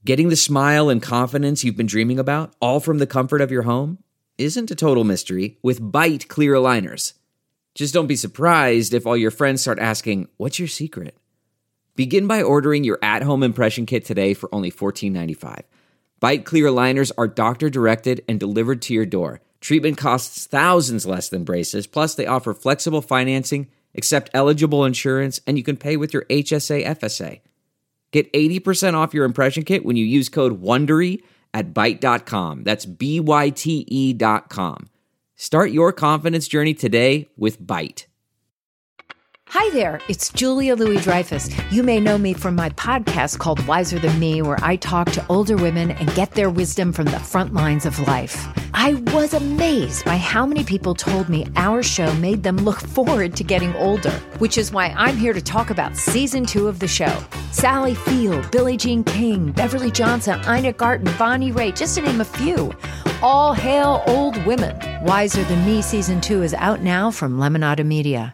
Getting the smile and confidence you've been dreaming about, all from the comfort of your home, isn't a total mystery with Byte clear aligners. Just don't be surprised if all your friends start asking, "What's your secret?" Begin by ordering your at-home impression kit today for only $14.95. Byte clear aligners are doctor-directed and delivered to your door. Treatment costs thousands less than braces, plus they offer flexible financing, accept eligible insurance, and you can pay with your HSA FSA. Get 80% off your impression kit when you use code WONDERY at Byte.com. That's BYTE.com. Start your confidence journey today with Byte. Hi there, it's Julia Louis-Dreyfus. You may know me from my podcast called Wiser Than Me, where I talk to older women and get their wisdom from the front lines of life. I was amazed by how many people told me our show made them look forward to getting older, which is why I'm here to talk about season 2 of the show. Sally Field, Billie Jean King, Beverly Johnson, Ina Garten, Bonnie Raitt, just to name a few. All hail old women. Wiser Than Me season 2 is out now from Lemonada Media.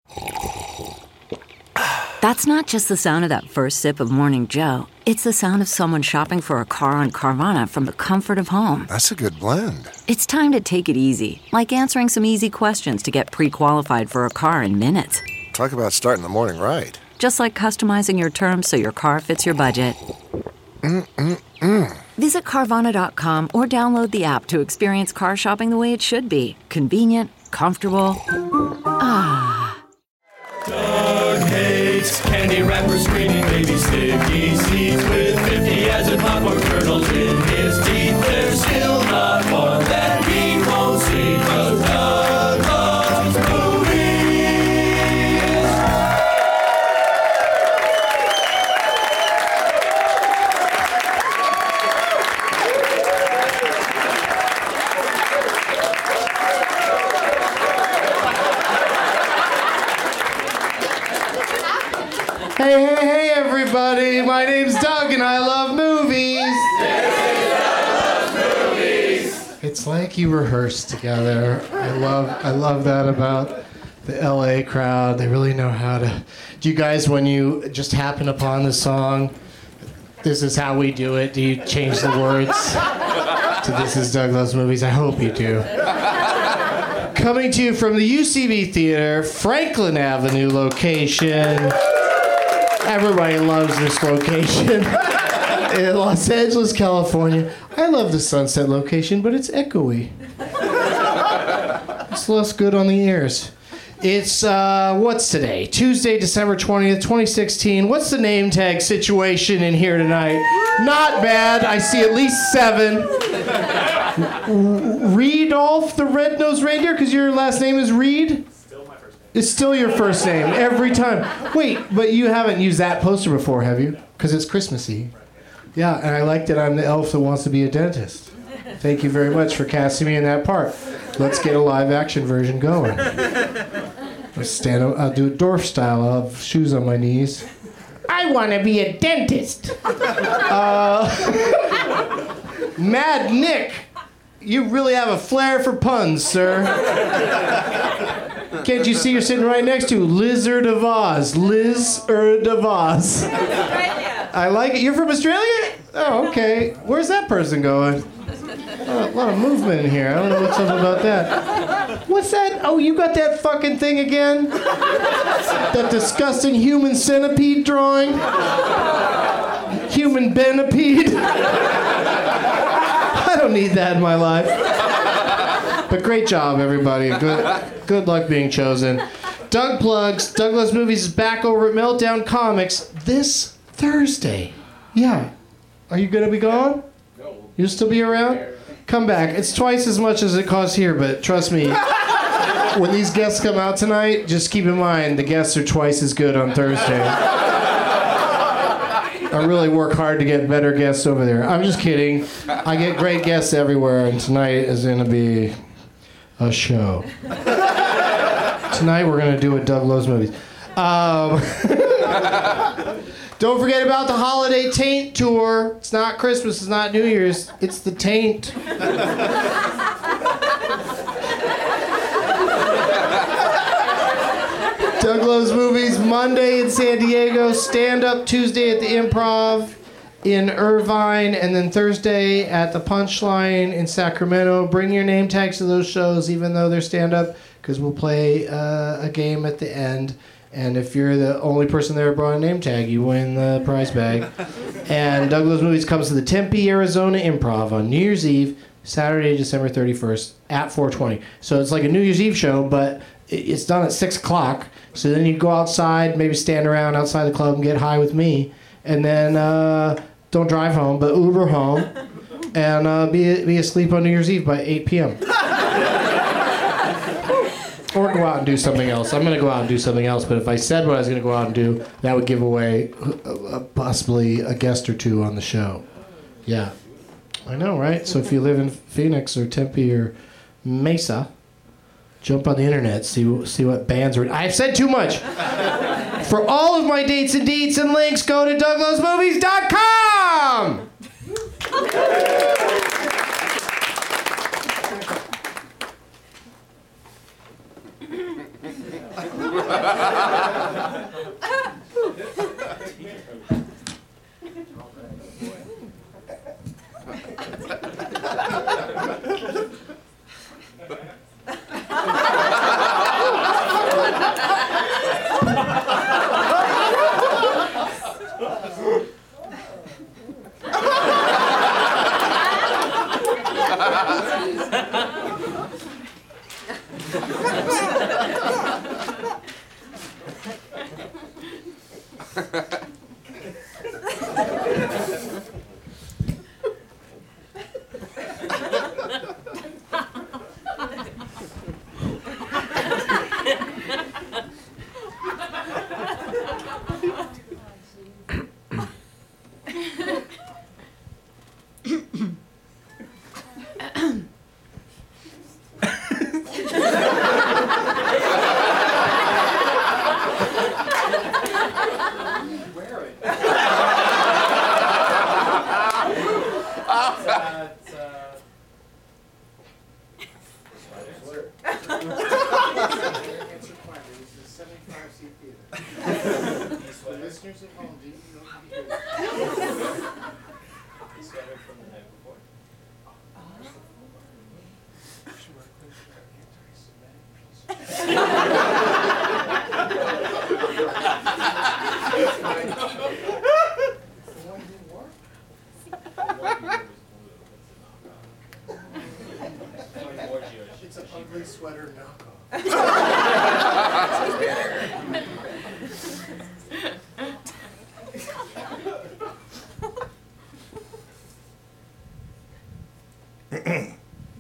That's not just the sound of that first sip of Morning Joe. It's the sound of someone shopping for a car on Carvana from the comfort of home. That's a good blend. It's time to take it easy, like answering some easy questions to get pre-qualified for a car in minutes. Talk about starting the morning right. Just like customizing your terms so your car fits your budget. Visit Carvana.com or download the app to experience car shopping the way it should be. Convenient, comfortable. Doug hates candy wrappers, screaming baby sticky seeds with 50 as in popcorn kernels in his teeth. There's still not one that he won't see, 'cause Doug loves movies. Hey, everybody. My name's Doug, and I love movies. It's like you rehearsed together. I love that about the LA crowd. They really know how to... Do you guys, when you just happen upon the song, "This is how we do it," do you change the words to "This is Doug Loves Movies"? I hope you do. Coming to you from the UCB Theater, Franklin Avenue location. Everybody loves this location in Los Angeles, California. I love the Sunset location, but it's echoey. It's less good on the ears. It's, what's today? Tuesday, December 20th, 2016. What's the name tag situation in here tonight? Not bad. I see at least 7. Reedolph the Red-Nosed Reindeer, because your last name is Reed? It's still your first name every time. Wait, but you haven't used that poster before, have you? Because it's Christmassy. Yeah, and I like that I'm the elf that wants to be a dentist. Thank you very much for casting me in that part. Let's get a live-action version going. I'll do it dwarf style. I'll have shoes on my knees. I want to be a dentist. Mad Nick, you really have a flair for puns, sir. Can't you see you're sitting right next to Lizard of Oz? Lizard of Oz. I like it. You're from Australia? Oh, okay. Where's that person going? Oh, a lot of movement in here. I don't know what's up about that. What's that? Oh, you got that fucking thing again? That disgusting human centipede drawing? Human benipede? I don't need that in my life. But great job, everybody. Good luck being chosen. Doug Plugs, Doug Loves Movies is back over at Meltdown Comics this Thursday. Yeah. Are you going to be gone? No. You'll still be around? Come back. It's twice as much as it costs here, but trust me, when these guests come out tonight, just keep in mind the guests are twice as good on Thursday. I really work hard to get better guests over there. I'm just kidding. I get great guests everywhere, and tonight is going to be a show. Tonight we're going to do a Doug Loves Movies. Don't forget about the Holiday Taint Tour. It's not Christmas, it's not New Year's, it's the Taint. Doug Loves Movies Monday in San Diego, stand-up Tuesday at the Improv, in Irvine, and then Thursday at the Punchline in Sacramento. Bring your name tags to those shows, even though they're stand-up, because we'll play a game at the end. And if you're the only person there who brought a name tag, you win the prize bag. And Douglas Movies comes to the Tempe, Arizona Improv on New Year's Eve, Saturday, December 31st at 4:20. So it's like a New Year's Eve show, but it's done at 6 o'clock. So then you go outside, maybe stand around outside the club and get high with me. And then don't drive home, but Uber home. And be asleep on New Year's Eve by 8 p.m. Or go out and do something else. I'm going to go out and do something else, but if I said what I was going to go out and do, that would give away possibly a guest or two on the show. Yeah. I know, right? So if you live in Phoenix or Tempe or Mesa, jump on the internet, see what bands are... I've said too much! For all of my dates and deets and links, go to DouglasMovies.com! It's an ugly sweater knockoff.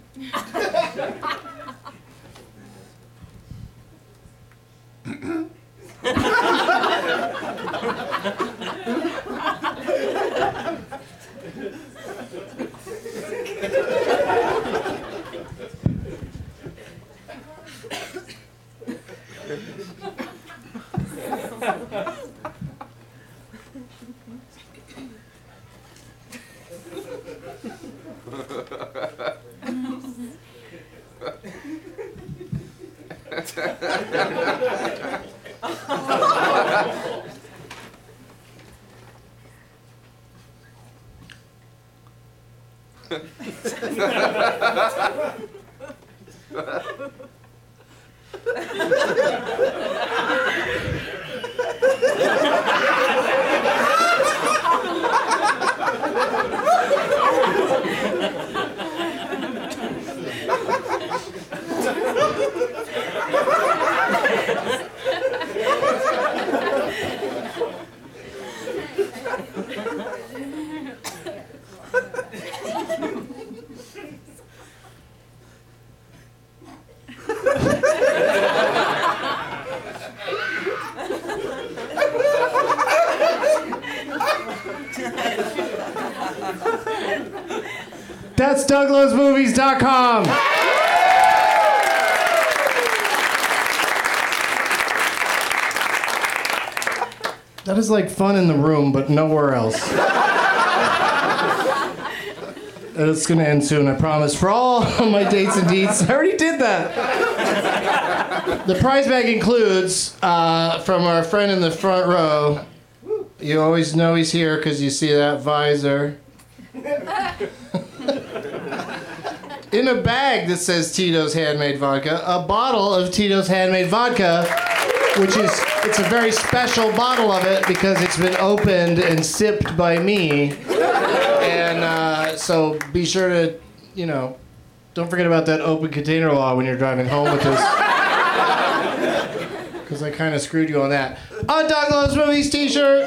That's DouglasMovies.com. That is like fun in the room, but nowhere else. And it's going to end soon, I promise. For all of my dates and deets, I already did that. The prize bag includes, from our friend in the front row, You always know he's here because you see that visor. In a bag that says Tito's Handmade Vodka, a bottle of Tito's Handmade Vodka, it's a very special bottle of it because it's been opened and sipped by me. And so be sure to, don't forget about that open container law when you're driving home with this. Because I kind of screwed you on that. A Doug Loves Movies t-shirt.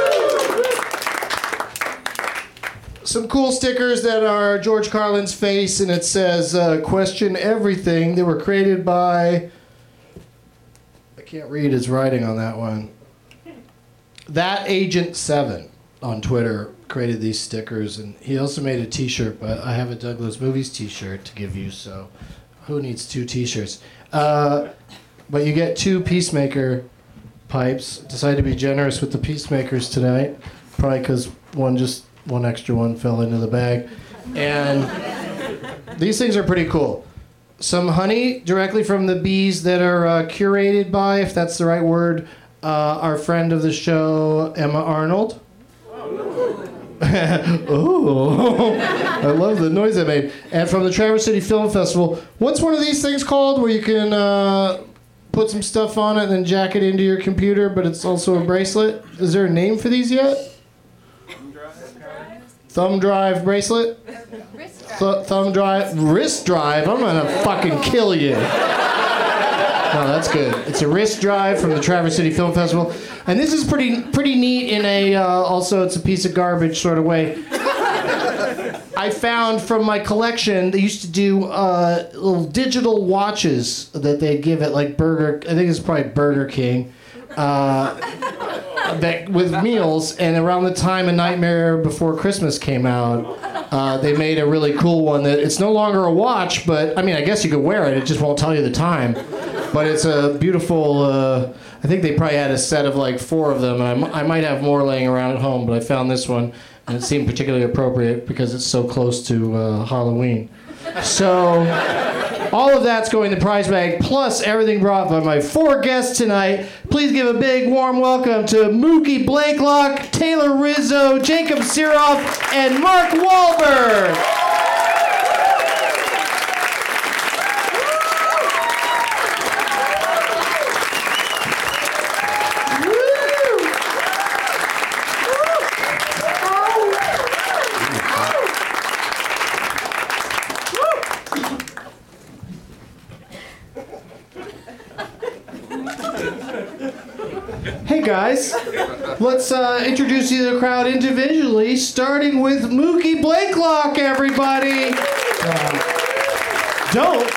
Some cool stickers that are George Carlin's face, and it says, question everything. They were created by... I can't read his writing on that one. That Agent 7 on Twitter created these stickers, and he also made a t-shirt, but I have a Doug Loves Movies t-shirt to give you, so who needs 2 t-shirts? But you get 2 Peacemaker pipes. Decided to be generous with the Peacemakers tonight, probably because one extra one fell into the bag. And these things are pretty cool. Some honey directly from the bees that are curated by, if that's the right word, our friend of the show, Emma Arnold. Oh, I love the noise I made. And from the Traverse City Film Festival. What's one of these things called where you can put some stuff on it and then jack it into your computer, but it's also a bracelet? Is there a name for these yet? Thumb drive bracelet? Thumb drive? Wrist drive? I'm gonna fucking kill you. No, that's good. It's a wrist drive from the Traverse City Film Festival. And this is pretty neat in a, also it's a piece of garbage sort of way. I found from my collection, they used to do little digital watches that they'd give at like I think it's probably Burger King. That with meals, and around the time A Nightmare Before Christmas came out, they made a really cool one that it's no longer a watch, but I mean, I guess you could wear it just won't tell you the time. But it's a beautiful, I think they probably had a set of like 4 of them, and I might have more laying around at home, but I found this one, and it seemed particularly appropriate because it's so close to Halloween. So all of that's going in the prize bag, plus everything brought by my 4 guests tonight. Please give a big warm welcome to Mookie Blakelock, Taylor Rizzo, Jacob Siroff, and Mark Wahlberg. Hey guys, let's introduce you to the crowd individually, starting with Mookie Blakelock, everybody. Don't.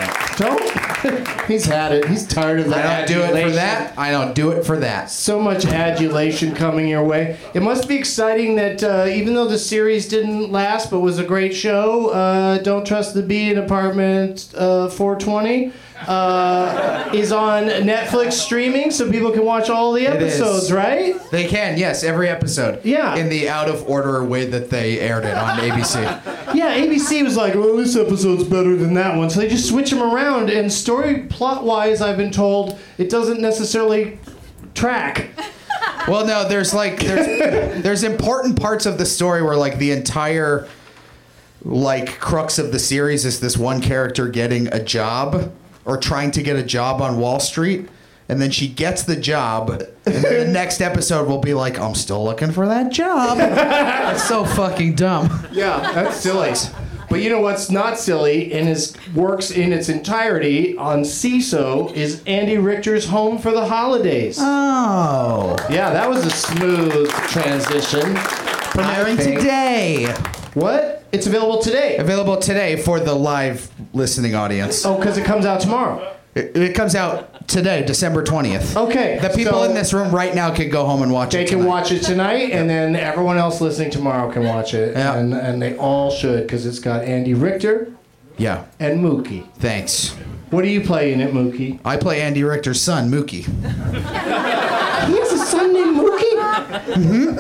He's had it. He's tired of that. I don't do it for that. I don't do it for that. So much adulation coming your way. It must be exciting that even though the series didn't last but was a great show, Don't Trust the Bee in Apartment 420 is on Netflix streaming, so people can watch all the episodes, right? They can, yes, every episode. Yeah. In the out of order way that they aired it on ABC. Yeah, ABC was like, well, this episode's better than that one, so they just switch them around, and story plot-wise, I've been told, it doesn't necessarily track. Well, no, there's important parts of the story where like the entire like crux of the series is this one character getting a job or trying to get a job on Wall Street, and then she gets the job, and then the next episode will be like, I'm still looking for that job. That's so fucking dumb. Yeah, that's silly. But you know what's not silly and works in its entirety on CISO is Andy Richter's Home for the Holidays. Oh. Yeah, that was a smooth transition. Premiering today. What? It's available today. Available today for the live listening audience. Oh, because it comes out tomorrow. It comes out today, December 20th. Okay. The people in this room right now can go home and watch it tonight. They can watch it tonight, and then everyone else listening tomorrow can watch it. Yeah. And they all should, because it's got Andy Richter Yeah. and Mookie. Thanks. What do you play in it, Mookie? I play Andy Richter's son, Mookie. He has a son named Mookie?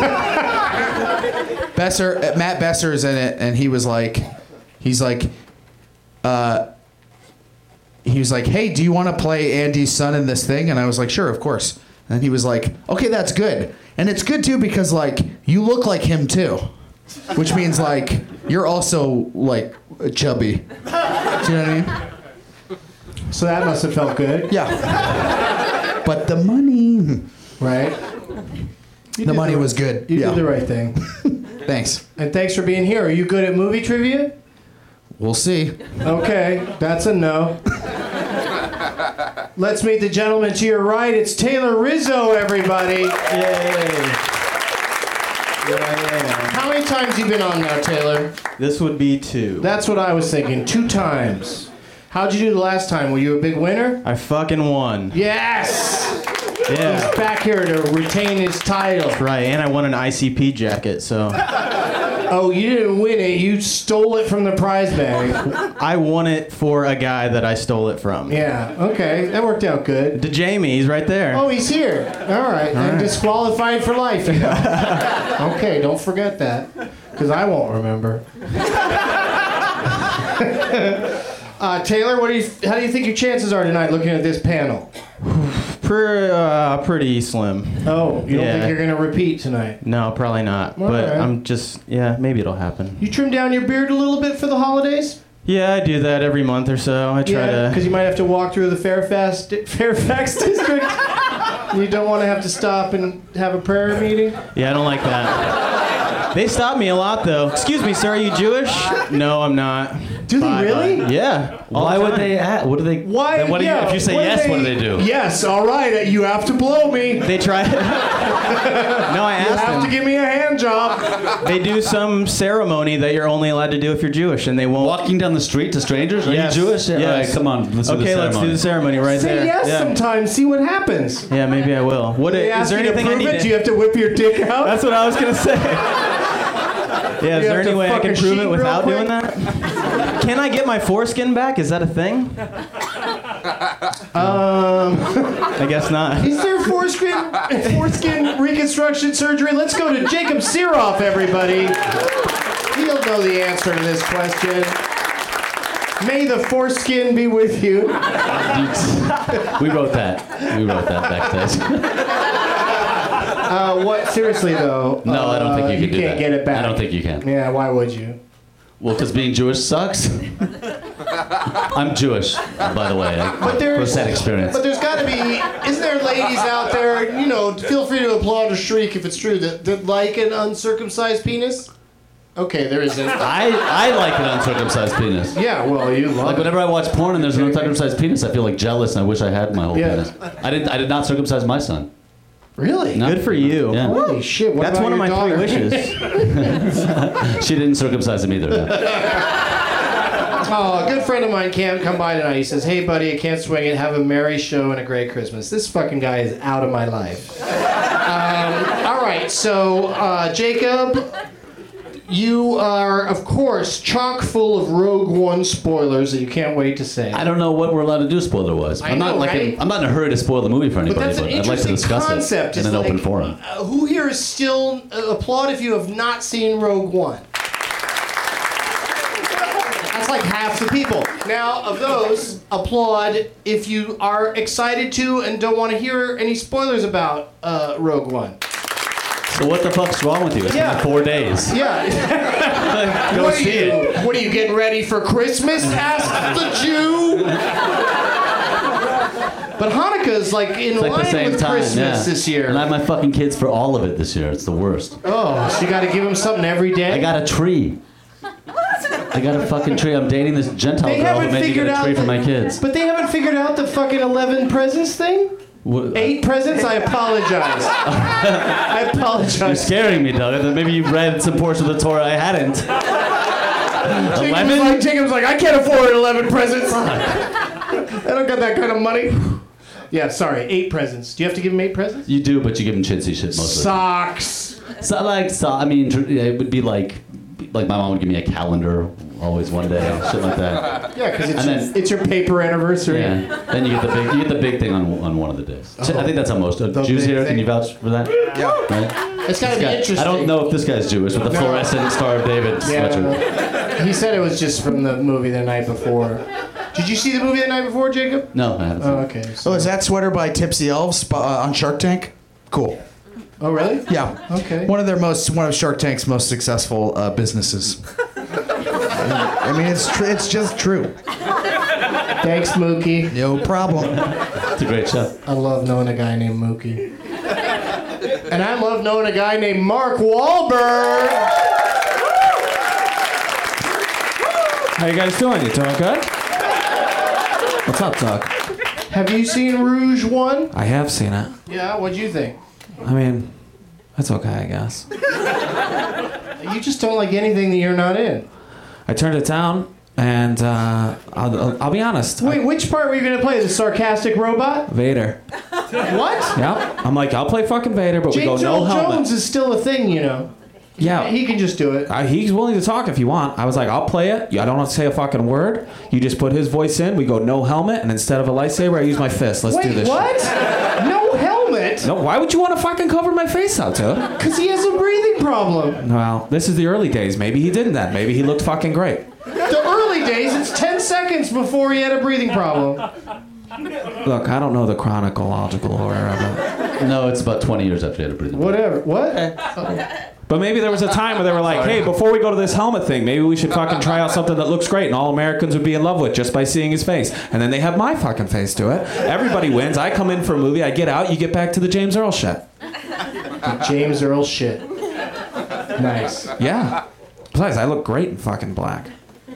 Matt Besser is in it, and he was like, hey, do you want to play Andy's son in this thing? And I was like, sure, of course. And he was like, okay, that's good. And it's good too because like you look like him too. Which means like you're also like chubby. Do you know what I mean? So that must have felt good. Yeah. But the money. Right? The money was good. You did the right thing. Thanks. And thanks for being here. Are you good at movie trivia? We'll see. Okay, that's a no. Let's meet the gentleman to your right. It's Taylor Rizzo, everybody. Yay. Yeah. How many times have you been on now, Taylor? This would be 2. That's what I was thinking. 2 times. How'd you do the last time? Were you a big winner? I fucking won. Yes! Yeah. He's back here to retain his title. Right, and I won an ICP jacket, so. Oh, you didn't win it. You stole it from the prize bag. I won it for a guy that I stole it from. Yeah, okay. That worked out good. To Jamie, he's right there. Oh, he's here. All right. And disqualified for life, you know. Okay, don't forget that. Because I won't remember. Taylor, how do you think your chances are tonight looking at this panel? Pretty slim. Oh, you don't think you're going to repeat tonight? No, probably not. All but right. I'm just, maybe it'll happen. You trim down your beard a little bit for the holidays? Yeah, I do that every month or so. I try to. Because you might have to walk through the Fairfax district. You don't want to have to stop and have a prayer meeting? Yeah, I don't like that. They stop me a lot, though. Excuse me, sir, are you Jewish? No, I'm not. Do they really? Yeah. Why would they? What do they? Why? Then what do you, if you say yes, what do they do? Yes, all right. You have to blow me. They try. No, I You asked have to them. give me a hand job. They do some ceremony that you're only allowed to do if you're Jewish, and they won't. Walking down the street to strangers? Are Yes. you Jewish? Yeah. Yes. All right, come on. Let's do the Okay, ceremony. let's do the ceremony right Say there. yes Yeah. sometimes. See what happens. Yeah, maybe I will. What They is ask there you to anything I prove need it. to? Do you have to whip your dick out? That's what I was gonna say. Yeah, is You there have any to way I fuck can a prove sheep it real without quick? doing that? Can I get my foreskin back? Is that a thing? I guess not. Is there foreskin reconstruction surgery? Let's go to Jacob Siroff, everybody. He'll know the answer to this question. May the foreskin be with you. We wrote that. We wrote that backstage. What? Seriously though? No, I don't think you can do can't that. get it back. I don't think you can. Yeah, why would you? Well, because being Jewish sucks. I'm Jewish, by the way. First hand experience. But there's got to be. Isn't there ladies out there? You know, feel free to applaud or shriek if it's true that like an uncircumcised penis. Okay, there isn't. I like an uncircumcised penis. Yeah, well, you love Like it. whenever I watch porn and there's an uncircumcised penis, I feel like jealous and I wish I had my whole Yeah. penis. I did not circumcise my son. Really? No. Good for you. Yeah. Holy shit! What That's about one of your my daughter? 3 wishes. She didn't circumcise him either. No. Oh, a good friend of mine can't come by tonight. He says, "Hey, buddy, I can't swing it. Have a merry show and a great Christmas." This fucking guy is out of my life. All right, so Jacob, you are, of course, chock full of Rogue One spoilers that you can't wait to say. I don't know what we're allowed to do spoiler-wise. I know, right? I'm not in a hurry to spoil the movie for anybody, that's an but I'd like to interesting discuss concept. it in It's an open like, forum. Who here is still applaud if you have not seen Rogue One? That's like half the people. Now, of those, applaud if you are excited to and don't want to hear any spoilers about Rogue One. So what the fuck's wrong with you? It's been Yeah. like 4 days. Yeah. Go What are see you? it. What are you getting ready for Christmas? Asked the Jew. But Hanukkah's like in It's like line the same with time, Christmas yeah. this year. And I have my fucking kids for all of it this year. It's the worst. Oh, so you got to give them something every day. I got a tree. I got a fucking tree. I'm dating this Gentile They girl who haven't made me figured get a out tree for the- my kids. But they haven't figured out the fucking 11 presents thing? What- 8 presents? I apologize. I You're apologize. scaring me, Doug. Maybe you read some portion of the Torah I hadn't. 11? Jacob's like, I can't afford 11 presents. I don't got that kind of money. Yeah, sorry, 8 presents. Do you have to give him 8 presents? You do, but you give them chintzy shit most of the time. Socks. I mean, it would be like my mom would give me a calendar always one day, shit like that. Yeah, because And it's your paper anniversary. Yeah. Then you get the big thing on one of the days. I think that's how most Jews big here. Can thing. you vouch for that? Yeah. Right? It's got to be interesting. I don't know if this guy's Jewish with the No. fluorescent Star of David sweatshirt. Yeah. He said it was just from the movie the night before. Did you see the movie the night before, Jacob? No, I haven't seen Oh, it. okay. Oh, is that sweater by Tipsy Elves on Shark Tank? Cool. Oh, really? Yeah. Okay. One of Shark Tank's most successful businesses. I mean, it's just true. Thanks, Mookie. No problem. It's a great show. I love knowing a guy named Mookie. And I love knowing a guy named Mark Wahlberg. How you guys doing? You doing good? What's up, Doug? Have you seen Rouge 1? I have seen it. Yeah, what'd you think? I mean, that's okay, I guess. You just don't like anything that you're not in. I turned it down, and I'll be honest. Wait, which part were you going to play? The sarcastic robot? Vader. What? Yeah. I'm like, I'll play fucking Vader, but James we go no Earl helmet. Jones is still a thing, you know. Yeah. He can just do it. He's willing to talk if you want. I was like, I'll play it. I don't have to say a fucking word. You just put his voice in. We go no helmet, and instead of a lightsaber, I use my fist. Let's do Wait, this. what? No helmet? No, why would you want to fucking cover my face out, dude? Because he has a breathing problem. Well, this is the early days. Maybe he didn't then. Maybe he looked fucking great. The early days, it's 10 seconds before he had a breathing problem. Look, I don't know the chronological order of it. No, it's about 20 years after he had a breathing. Whatever. What? But maybe there was a time where they were like, hey, before we go to this helmet thing, maybe we should fucking try out something that looks great and all Americans would be in love with just by seeing his face. And then they have my fucking face to it. Everybody wins. I come in for a movie, I get out, you get back to the James Earl shit. The James Earl shit. Nice. Yeah. Besides, I look great in fucking black.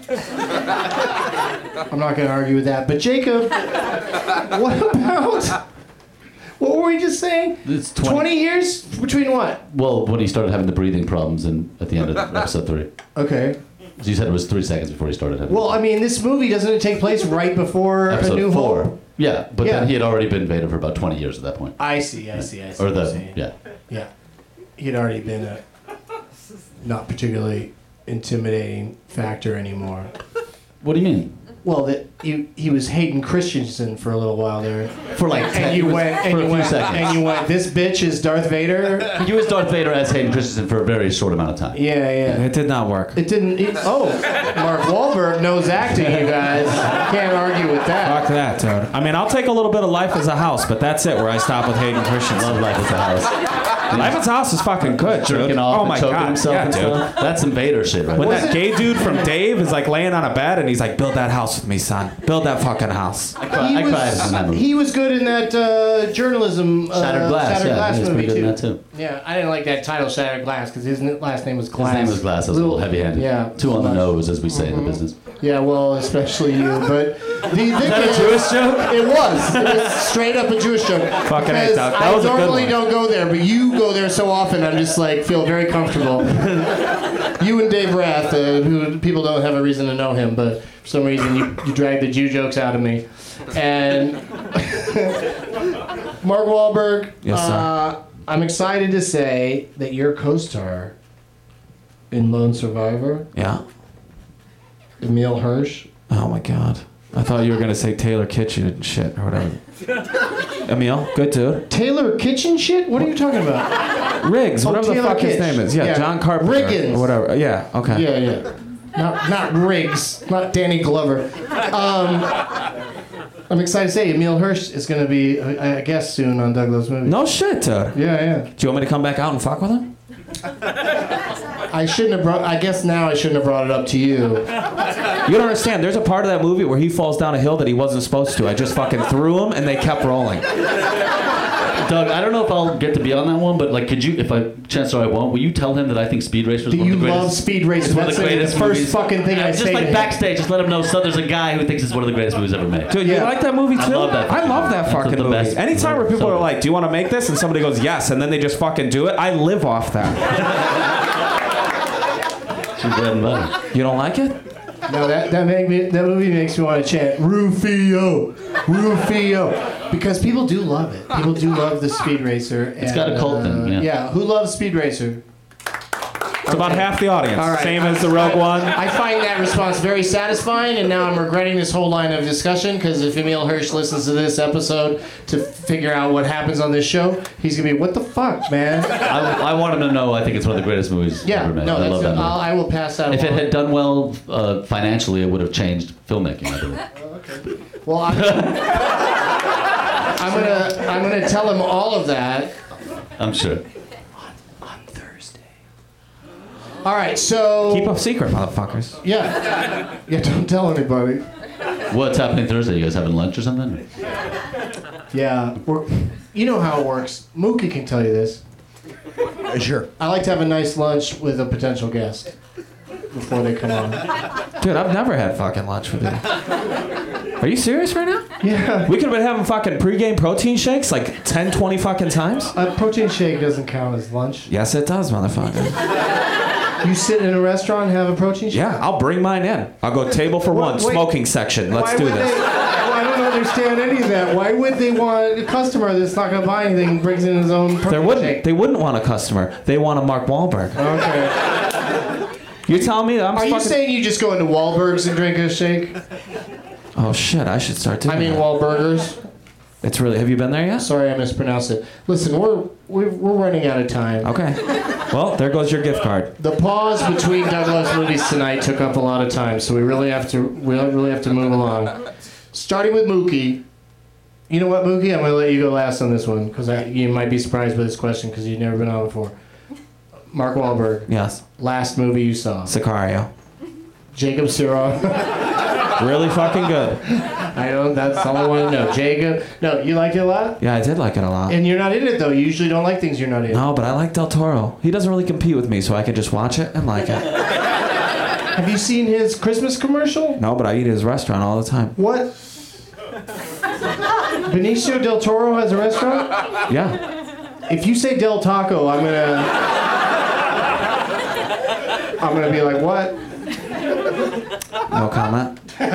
I'm not going to argue with that. But Jacob, what about... What were we just saying? It's 20 years between what? Well, when he started having the breathing problems at the end of episode 3. Okay. So you said it was 3 seconds before he started having. Well, I mean, this movie, doesn't it take place right before episode A New 4. Hope? Yeah, but Yeah. then he had already been Vader for about 20 years at that point. I see. Or what you're the saying. yeah. Yeah. He'd already been a not particularly intimidating factor anymore. What do you mean? Well, that he was Hayden Christensen for a little while there. For like 10 And you went, for a few seconds. and you went, this bitch is Darth Vader? He was Darth Vader as Hayden Christensen for a very short amount of time. Yeah. It did not work. It didn't. Mark Wahlberg knows acting, you guys. Can't argue with that. Fuck that, dude. I mean, I'll take a little bit of Life as a House, but that's it, where I stop with Hayden Christensen. Love Life as a House. Life as a House is fucking good, dude. Jerking off Oh and my choking god, himself yeah, and dude. stuff. That's some Vader shit, right? When that gay dude from Dave is like laying on a bed and he's like, build that house with me, son. Build that fucking house. I cried in that movie. He was good in that journalism Shattered Glass, yeah, he was movie pretty good too. in that too. Yeah, I didn't like that title, Shattered Glass, because his last name was Glass. His name was Glass. That was a little heavy-handed. Yeah. Too on the nose, as we say in the business. Yeah, well, especially you. But the thing that a is, Jewish joke? It was straight up a Jewish joke. Fucking Because A, that was a I good normally one. don't go there, but you go there so often, I'm just like feel very comfortable. You and Dave Rath, who people don't have a reason to know him, but for some reason you drag the Jew jokes out of me. And Mark Wahlberg, Yes, sir. I'm excited to say that your co-star in Lone Survivor, Yeah. Emil Hirsch. Oh my god. I thought you were gonna say Taylor Kitchen and shit or whatever. Emil, good dude. Taylor Kitchen shit? What are you talking about? Riggs, whatever the Taylor fuck his Kitsch. name is. Yeah, John Carpenter. Riggins. Or whatever. Yeah, okay. Yeah. Not Riggs. Not Danny Glover. I'm excited to say Emil Hirsch is going to be, I guess, soon on Douglas Movies. No shit, dude. Yeah. Do you want me to come back out and fuck with him? I guess now I shouldn't have brought it up to you. You don't understand. There's a part of that movie where he falls down a hill that he wasn't supposed to. I just fucking threw him and they kept rolling. Doug, I don't know if I'll get to be on that one, but like, could you, if I, chances are I won't, will you tell him that I think Speed Racer is one of the greatest? You love Speed Racer. It's one of That's the greatest the first movies. fucking thing I Just say like to him. backstage, just let him know. So there's a guy who thinks it's one of the greatest movies ever made. Dude, you like that movie too? I love that I love that That's fucking the movie. best. Anytime where people So are good. like, do you want to make this? And somebody goes, yes. And then they just fucking do it. I live off that. It's your bread and butter. You don't like it? No, that movie makes me want to chant Rufio, because people do love it. People do love the Speed Racer. It's got a cult thing, yeah. Who loves Speed Racer? It's about half the audience. All right. Same as the Rogue One. I find that response very satisfying, and now I'm regretting this whole line of discussion, because if Emil Hirsch listens to this episode to figure out what happens on this show, he's going to be, what the fuck, man? I want him to know I think it's one of the greatest movies Yeah, ever made. no, I love that movie. I will pass that If it along. had done well financially, it would have changed filmmaking, I believe. Well, I'm gonna tell him all of that. I'm sure. On Thursday. All right, so Keep a secret, motherfuckers. yeah, don't tell anybody. What's happening Thursday? You guys having lunch or something? Yeah, you know how it works. Mookie can tell you this. Sure. I like to have a nice lunch with a potential guest before they come on. Dude, I've never had fucking lunch with you. Are you serious right now? Yeah. We could have been having fucking pregame protein shakes like 10, 20 fucking times. A protein shake doesn't count as lunch. Yes, it does, motherfucker. You sit in a restaurant and have a protein shake? Yeah, I'll bring mine in. I'll go table for one, Wait. smoking section. Let's do this. I don't understand any of that. Why would they want a customer that's not going to buy anything and brings in his own protein shake? They wouldn't want a customer. They want a Mark Wahlberg. Okay. You're telling me that I'm Are you fucking... saying you just go into Wahlberg's and drink a shake? Oh shit, I should start doing that. Wahlburgers. It's really... Have you been there yet? Sorry, I mispronounced it. Listen, we're running out of time. Okay. Well, there goes your gift card. The pause between Douglas movies tonight took up a lot of time, so we really have to move along. Starting with Mookie. You know what, Mookie? I'm going to let you go last on this one because you might be surprised by this question because you've never been on before. Mark Wahlberg. Yes. Last movie you saw. Sicario. Jacob Siro. Really fucking good. That's all I want to know. Jacob. No, you liked it a lot? Yeah, I did like it a lot. And you're not in it, though. You usually don't like things you're not in. No, but I like Del Toro. He doesn't really compete with me, so I can just watch it and like it. Have you seen his Christmas commercial? No, but I eat at his restaurant all the time. What? Benicio del Toro has a restaurant? Yeah. If you say Del Taco, I'm gonna be like, what? No comment.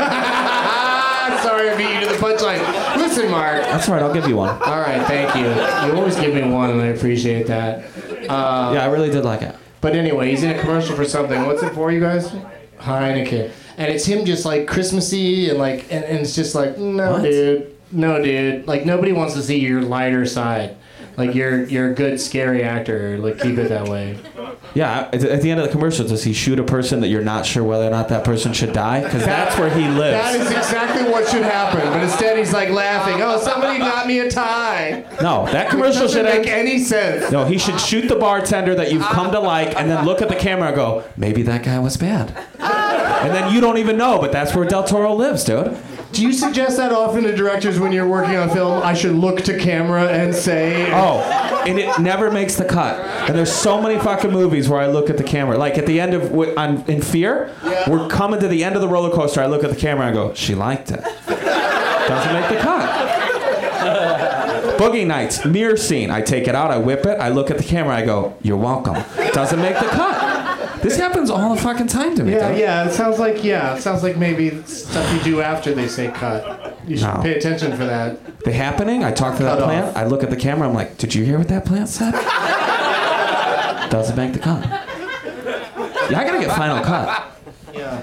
Sorry, I beat you to the punchline. Listen, Mark. That's all right, I'll give you one. All right, thank you. You always give me one, and I appreciate that. Yeah, I really did like it. But anyway, he's in a commercial for something. What's it for, you guys? Heineken. And it's him just like Christmassy and like, and it's just like, no, dude. Like nobody wants to see your lighter side. Like you're a good scary actor. Like keep it that way. Yeah, at the end of the commercial, does he shoot a person that you're not sure whether or not that person should die? Because that's where he lives. That is exactly what should happen. But instead, he's like laughing. Oh, somebody got me a tie. No, that commercial should make any sense. No, he should shoot the bartender that you've come to like, and then look at the camera and go, maybe that guy was bad. And then you don't even know, but that's where Del Toro lives, dude. Do you suggest that often to directors when you're working on film? I should look to camera and say... Oh, and it never makes the cut. And there's so many fucking movies where I look at the camera. Like at the end of... in Fear, we're coming to the end of the roller coaster. I look at the camera and go, she liked it. Doesn't make the cut. Boogie Nights, mirror scene. I take it out, I whip it, I look at the camera, I go, you're welcome. Doesn't make the cut. This happens all the fucking time to me. Yeah. It sounds like maybe stuff you do after they say cut. You should pay attention for that. The Happening. I talk to that plant. I look at the camera. I'm like, did you hear what that plant said? Doesn't make the cut. Yeah, I gotta get final cut. Yeah,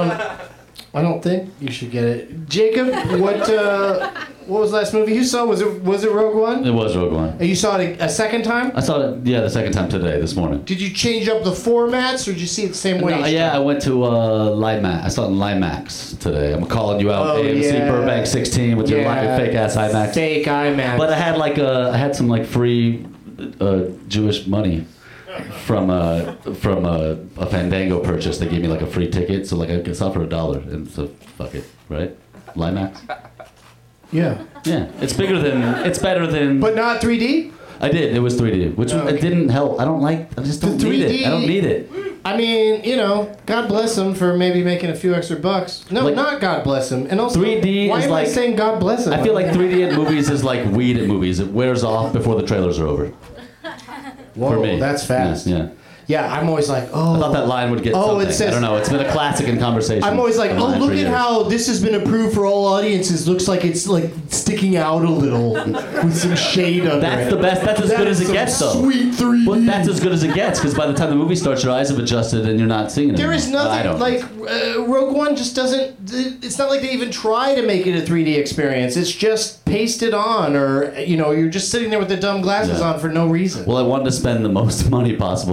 I don't think you should get it. Jacob, what was the last movie you saw? Was it Rogue One? It was Rogue One. And you saw it a second time? I saw it, the second time today, this morning. Did you change up the formats, or did you see it the same way? No, yeah, I went to LIMAX. I saw it in LIMAX today. I'm calling you out, AMC Burbank 16 with your fake ass IMAX. Fake IMAX. But I had some like free Jewish money from a Fandango purchase. They gave me like a free ticket, so like I saw it for $1, and so fuck it, right? LIMAX. Yeah. Yeah, it's better than. But not 3D? I did. It was 3D, which it didn't help. I just don't need it. I don't need it. I mean, God bless him for maybe making a few extra bucks. No, not God bless him. And also, 3D why is am I saying God bless him? I feel like 3D at movies is like weed at movies. It wears off before the trailers are over. Whoa, for me. That's fast. Yeah. Yeah, I'm always like, oh. I thought that line would get something. It says, I don't know. It's been a classic in conversation. I'm always like, oh, look at how this has been approved for all audiences. Looks like it's like sticking out a little with some shade under That's it. the best. That's as good as it gets, though. Sweet 3D. Well, that's as good as it gets, because by the time the movie starts, your eyes have adjusted and you're not seeing it. There is nothing like Rogue One just doesn't. It's not like they even try to make it a 3D experience. It's just pasted on, or you're just sitting there with the dumb glasses on for no reason. Well, I wanted to spend the most money possible because I knew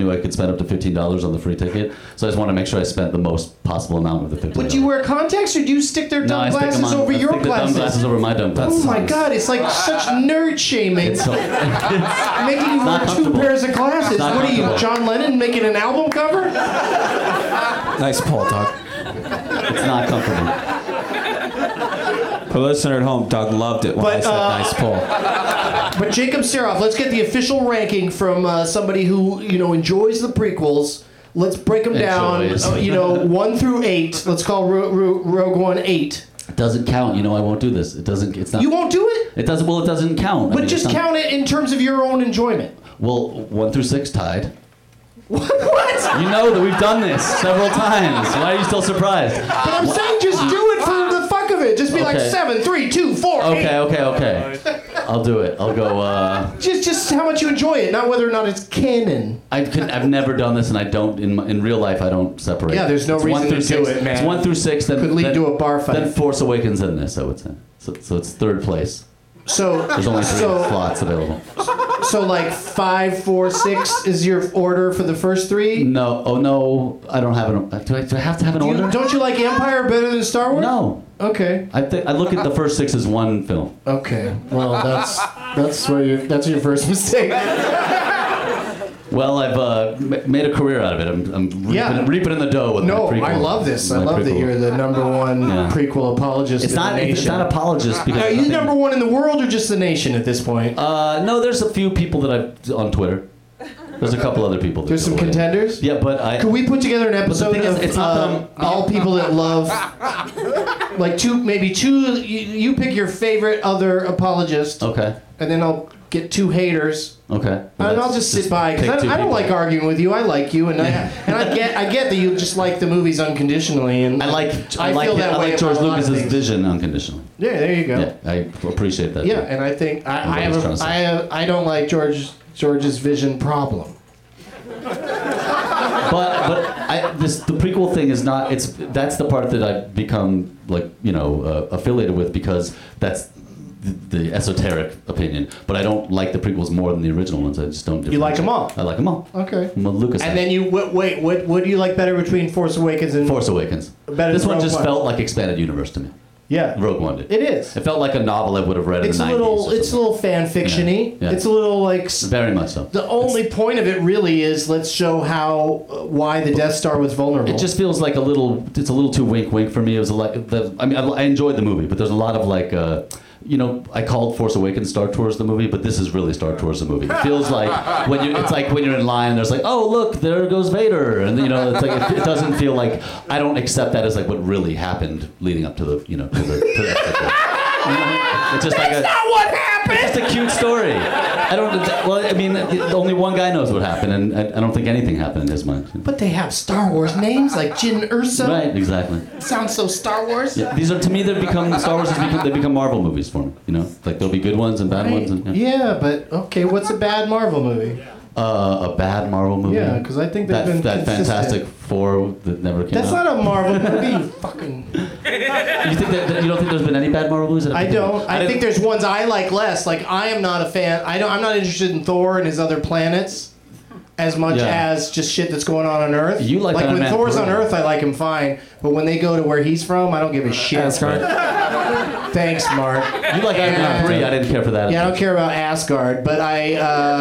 knew I could spend up to $15 on the free ticket. So I just wanted to make sure I spent the most possible amount of the $15. But do you wear contacts, or do you stick their dumb I stick them glasses on- over I your stick the dumb glasses? glasses over my dumb glasses. Oh my God! It's like such nerd shaming. It's Making you not wear 2 comfortable. pairs of glasses. Not What are you, comfortable. John Lennon, making an album cover? Nice pull, Doug. It's not comfortable. For the listener at home, Doug loved it when I But, said nice pull. But Jacob Saroff, let's get the official ranking from somebody who enjoys the prequels. Let's break them down. Enjoys. 1 through 8. Let's call Rogue One 8. It doesn't count. I won't do this. It doesn't. It's not. You won't do it? It doesn't. Well, it doesn't count. But just it's not- count it in terms of your own enjoyment. Well, 1 through 6 tied. What? You know that we've done this several times. Why are you still surprised? But I'm saying just do it for the fuck of it. Just be like Okay. 7, 3, 2, 4, 8. Okay. I'll do it. I'll go. Just how much you enjoy it, not whether or not it's canon. I've never done this, and I don't in real life. I don't separate. Yeah, there's no It's reason 1 through to do 6. it, man. It's 1 through 6. Then Could lead then- to a bar fight. Then Force Awakens in this, I would say. So it's third place. So There's only 3 slots available. So like 5, 4, 6 is your order for the first 3? No. Oh no. I don't have an. Do I have to have an order? Don't you like Empire better than Star Wars? No. Okay. I look at the first 6 as one film. Okay. Well, that's your first mistake. Well, I've made a career out of it. I'm reaping in the dough with my No, prequel. I love this. I my love that prequel. you're the number one Yeah. prequel apologist It's in not. the nation. It's not apologist because. Are you number one in the world or just the nation at this point? No, there's a few people that I've on Twitter. There's a couple other people. That There's some go away. contenders? Yeah, but I. Could we put together an episode thing is, of it's not that I'm- all people that love, like maybe two, you pick your favorite other apologist, Okay. and then I'll get 2 haters. Okay. And Well, I'll just sit by pick because 2 I don't people. like arguing with you. I like you, and I get that you just like the movies unconditionally, and I like feel that way George about a lot of Lucas's things. vision unconditionally. Yeah, there you go. Yeah, I appreciate that. Yeah, and I think I what he's trying to say. I don't like George's vision problem. But the prequel thing is not. That's the part that I've become affiliated with because that's the esoteric opinion. But I don't like the prequels more than the original ones. I just don't. You like them all? I like them all. Okay. I'm a Lucas. And then you wait. What do you like better between Force Awakens and Force Awakens. Better This than one Rogue just One. felt like expanded universe to me. Yeah, Rogue One did. it is. It felt like a novel I would have read It's in a the 90s. little. or It's a something. little fan fiction-y. Yeah. It's a little like. Very much so. The only point of it really is let's show how why the Death Star was vulnerable. It just feels like it's a little too wink for me. It was I enjoyed the movie, but there's a lot of I called Force Awakens Star Tours the movie, but this is really Star Tours the movie. It feels like when you're in line, there's like, oh look, there goes Vader, and it's like it doesn't feel like I don't accept that as like what really happened leading up to the to the. It's just That's not what happened. It's just a cute story. I don't. Well, I mean, only one guy knows what happened, and I don't think anything happened in his mind. But they have Star Wars names like Jyn Erso. Right, exactly. Sounds so Star Wars. Yeah, these are to me. Star Wars they become Marvel movies for me. Like there'll be good ones and bad ones. And, Yeah, but okay, what's a bad Marvel movie? A bad Marvel movie. Yeah, because I think they've been that consistent. Fantastic Four that never came That's out. not a Marvel movie. You fucking. You don't think there's been any bad Marvel movies? I don't. I think there's ones I like less. Like I am not a fan. I'm not interested in Thor and his other planets as much as just shit that's going on Earth. You like Iron when Man Thor's 3. on Earth, I like him fine. But when they go to where he's from, I don't give a shit. Thanks, Mark. You like Iron Man 3. I didn't care for that. Yeah, I don't care about Asgard, but I,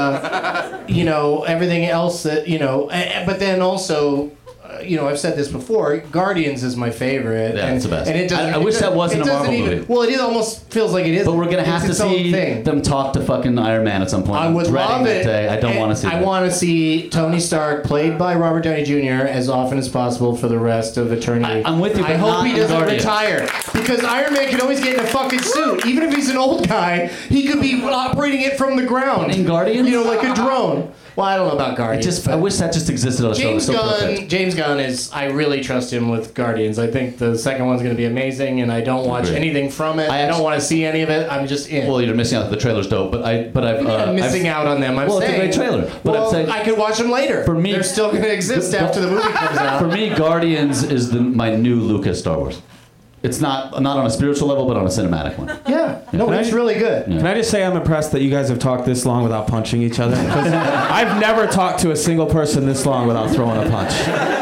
everything else that, but then also, I've said this before, Guardians is my favorite. Yeah, it's the best. And it doesn't, I wish that wasn't a Marvel movie. Well, it almost feels like it is. But we're gonna have It's to its own see thing. them talk to fucking Iron Man at some point. I I'm would dreading love that it. day. I don't want to see. I that. want to see Tony Stark, played by Robert Downey Jr., as often as possible for the rest of eternity. I'm with you, I but hope not he in doesn't Guardians. retire because Iron Man can always get in a fucking suit. Even if he's an old guy, he could be operating it from the ground. In Guardians? like a drone. Well, I don't know about Guardians. I wish that just existed on a show. James It's so Gunn. perfect. James Gunn is. I really trust him with Guardians. I think the second one's going to be amazing, and I don't watch Agreed. anything from it. I don't want to see any of it. I'm just in. Well, you're missing out. The trailer's dope, but I've. I'm missing out on them. I'm well, saying. it's a great trailer, but well, I'm saying I could watch them later. For me, they're still going to exist after the movie comes out. For me, Guardians is my new Lucas Star Wars. It's not on a spiritual level, but on a cinematic one. Yeah. No, Can I it's just- really good. Can I just say I'm impressed that you guys have talked this long without punching each other? 'Cause I've never talked to a single person this long without throwing a punch.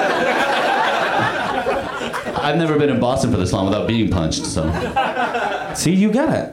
I've never been in Boston for this long without being punched, so. See, you get it.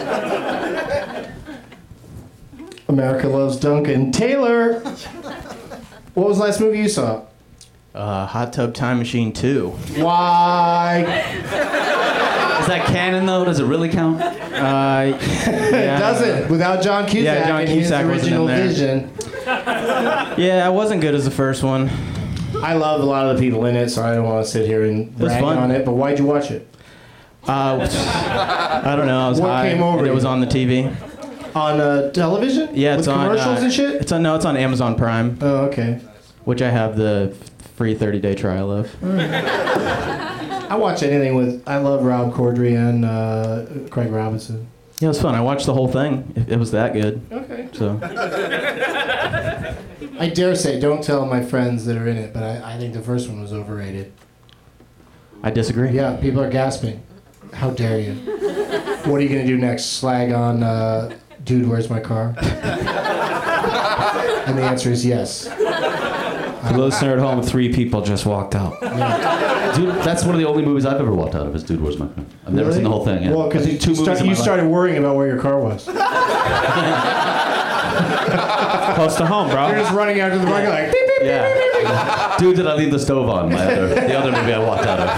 America Loves Duncan. Taylor, what was the last movie you saw? Hot Tub Time Machine 2. Why? Is that canon though? Does it really count? It doesn't. Without John Cusack, Yeah, John and his Cusack wasn't in original there. vision. Yeah, it wasn't good as the first one. I love a lot of the people in it, so I don't want to sit here and was rag fun. on it. But why'd you watch it? I don't know. I was What high. came over and it you? was on the TV. On television? Yeah, With it's on commercials and shit. It's on Amazon Prime, Oh, okay. which I have the free 30-day trial of. I watch anything with. I love Rob Corddry and Craig Robinson. Yeah, it was fun. I watched the whole thing. It was that good. Okay. So I dare say, don't tell my friends that are in it, but I think the first one was overrated. I disagree. Yeah, people are gasping. How dare you? What are you gonna do next? Slag on, dude, where's my car? And the answer is yes. For the listener at home, 3 people just walked out. Dude, that's one of the only movies I've ever walked out of. Is Dude, Where's My Car? I've never seen the whole thing. Yeah. Well, because Two movies in my you life. started worrying about where your car was. You're Close to home, bro. just running after the bucket like, beep, beep. Yeah. Dude, Did I Leave the Stove On? The other movie I walked out of.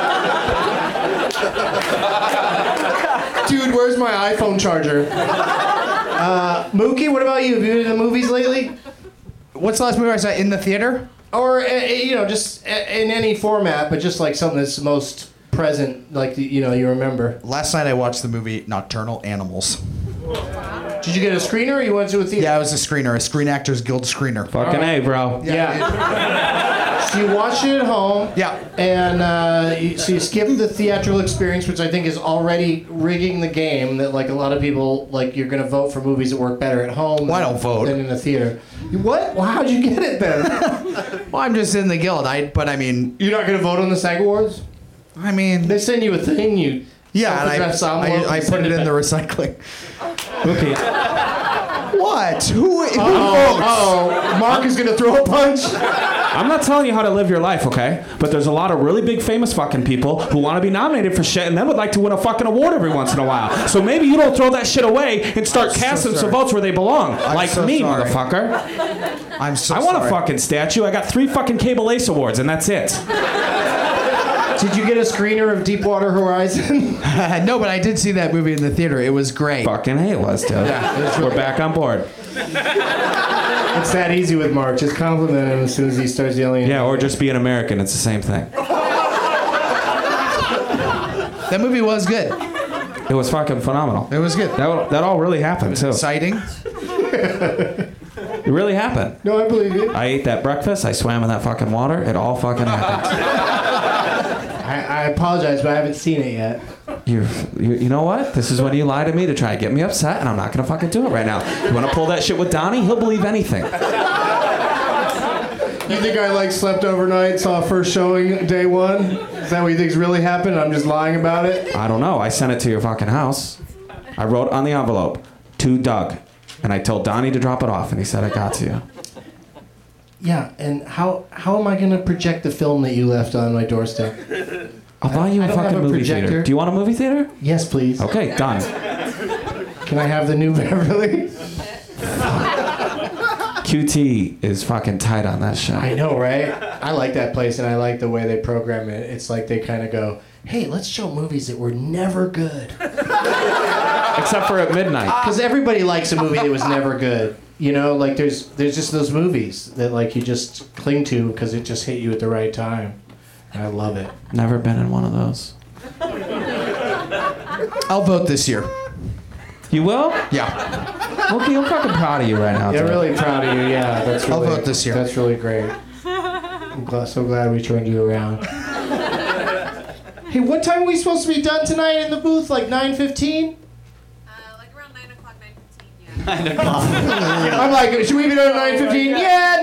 Dude, where's my iPhone charger? Mookie, what about you? Have you been to the movies lately? What's the last movie I saw in the theater? Or, just in any format, but just like something that's most present, like, you remember. Last night I watched the movie Nocturnal Animals. Did you get a screener or you went to a theater? Yeah, it was a screener, a Screen Actors Guild screener. Fucking A, bro. Yeah. So you watch it at home. Yeah. And so you skip the theatrical experience, which I think is already rigging the game. That like a lot of people you're going to vote for movies that work better at home. Well, I don't vote. Than in the theater. What? Well, how'd you get it then? Well, I'm just in the guild. But I mean, You're not going to vote on the SAG Awards? I mean, They send you a thing. You yeah, and self-address envelope I and put send it in back. the recycling. Okay. What? Who votes? Oh, Mark is going to throw a punch. I'm not telling you how to live your life, okay? But there's a lot of really big famous fucking people who want to be nominated for shit and then would like to win a fucking award every once in a while. So maybe you don't throw that shit away and start casting some votes where they belong. Like so me, sorry. motherfucker. I'm so I want sorry. a fucking statue. I got 3 fucking Cable Ace awards and that's it. Did you get a screener of Deepwater Horizon? No, but I did see that movie in the theater. It was great. Fucking A it was, dude. We're back on board. It's that easy with Mark. Just compliment him as soon as he starts yelling. Yeah, or just be an American. It's the same thing. That movie was good. It was fucking phenomenal. It was good. That all really happened, too. Exciting. It really happened. No, I believe you. I ate that breakfast. I swam in that fucking water. It all fucking happened. I apologize, but I haven't seen it yet. You know what? This is when you lie to me to try and get me upset, and I'm not gonna fucking do it right now. You wanna pull that shit with Donnie? He'll believe anything. You think I slept overnight, saw first showing day one? Is that what you think's really happened? I'm just lying about it? I don't know. I sent it to your fucking house. I wrote on the envelope, to Doug, and I told Donnie to drop it off, and he said it got to you. Yeah, and how am I gonna project the film that you left on my doorstep? I'll buy you I a don't have fucking a movie projector. theater. Do you want a movie theater? Yes, please. Okay, done. Can I have the new Beverly? QT is fucking tight on that shit. I know, right? I like that place, and I like the way they program it. It's like they kind of go, hey, let's show movies that were never good. Except for at midnight. Because everybody likes a movie that was never good. There's just those movies that you just cling to because it just hit you at the right time. And I love it. Never been in one of those. I'll vote this year. You will? Yeah. Okay, I'm fucking proud of you right now. Yeah, dude. really proud of you. Yeah, that's I'll really, vote this year. That's really great. I'm so glad we turned you around. Hey, what time are we supposed to be done tonight in the booth? 9:15? Around 9 o'clock, 9:15, yeah. I'm should we be done at 9:15? Yeah,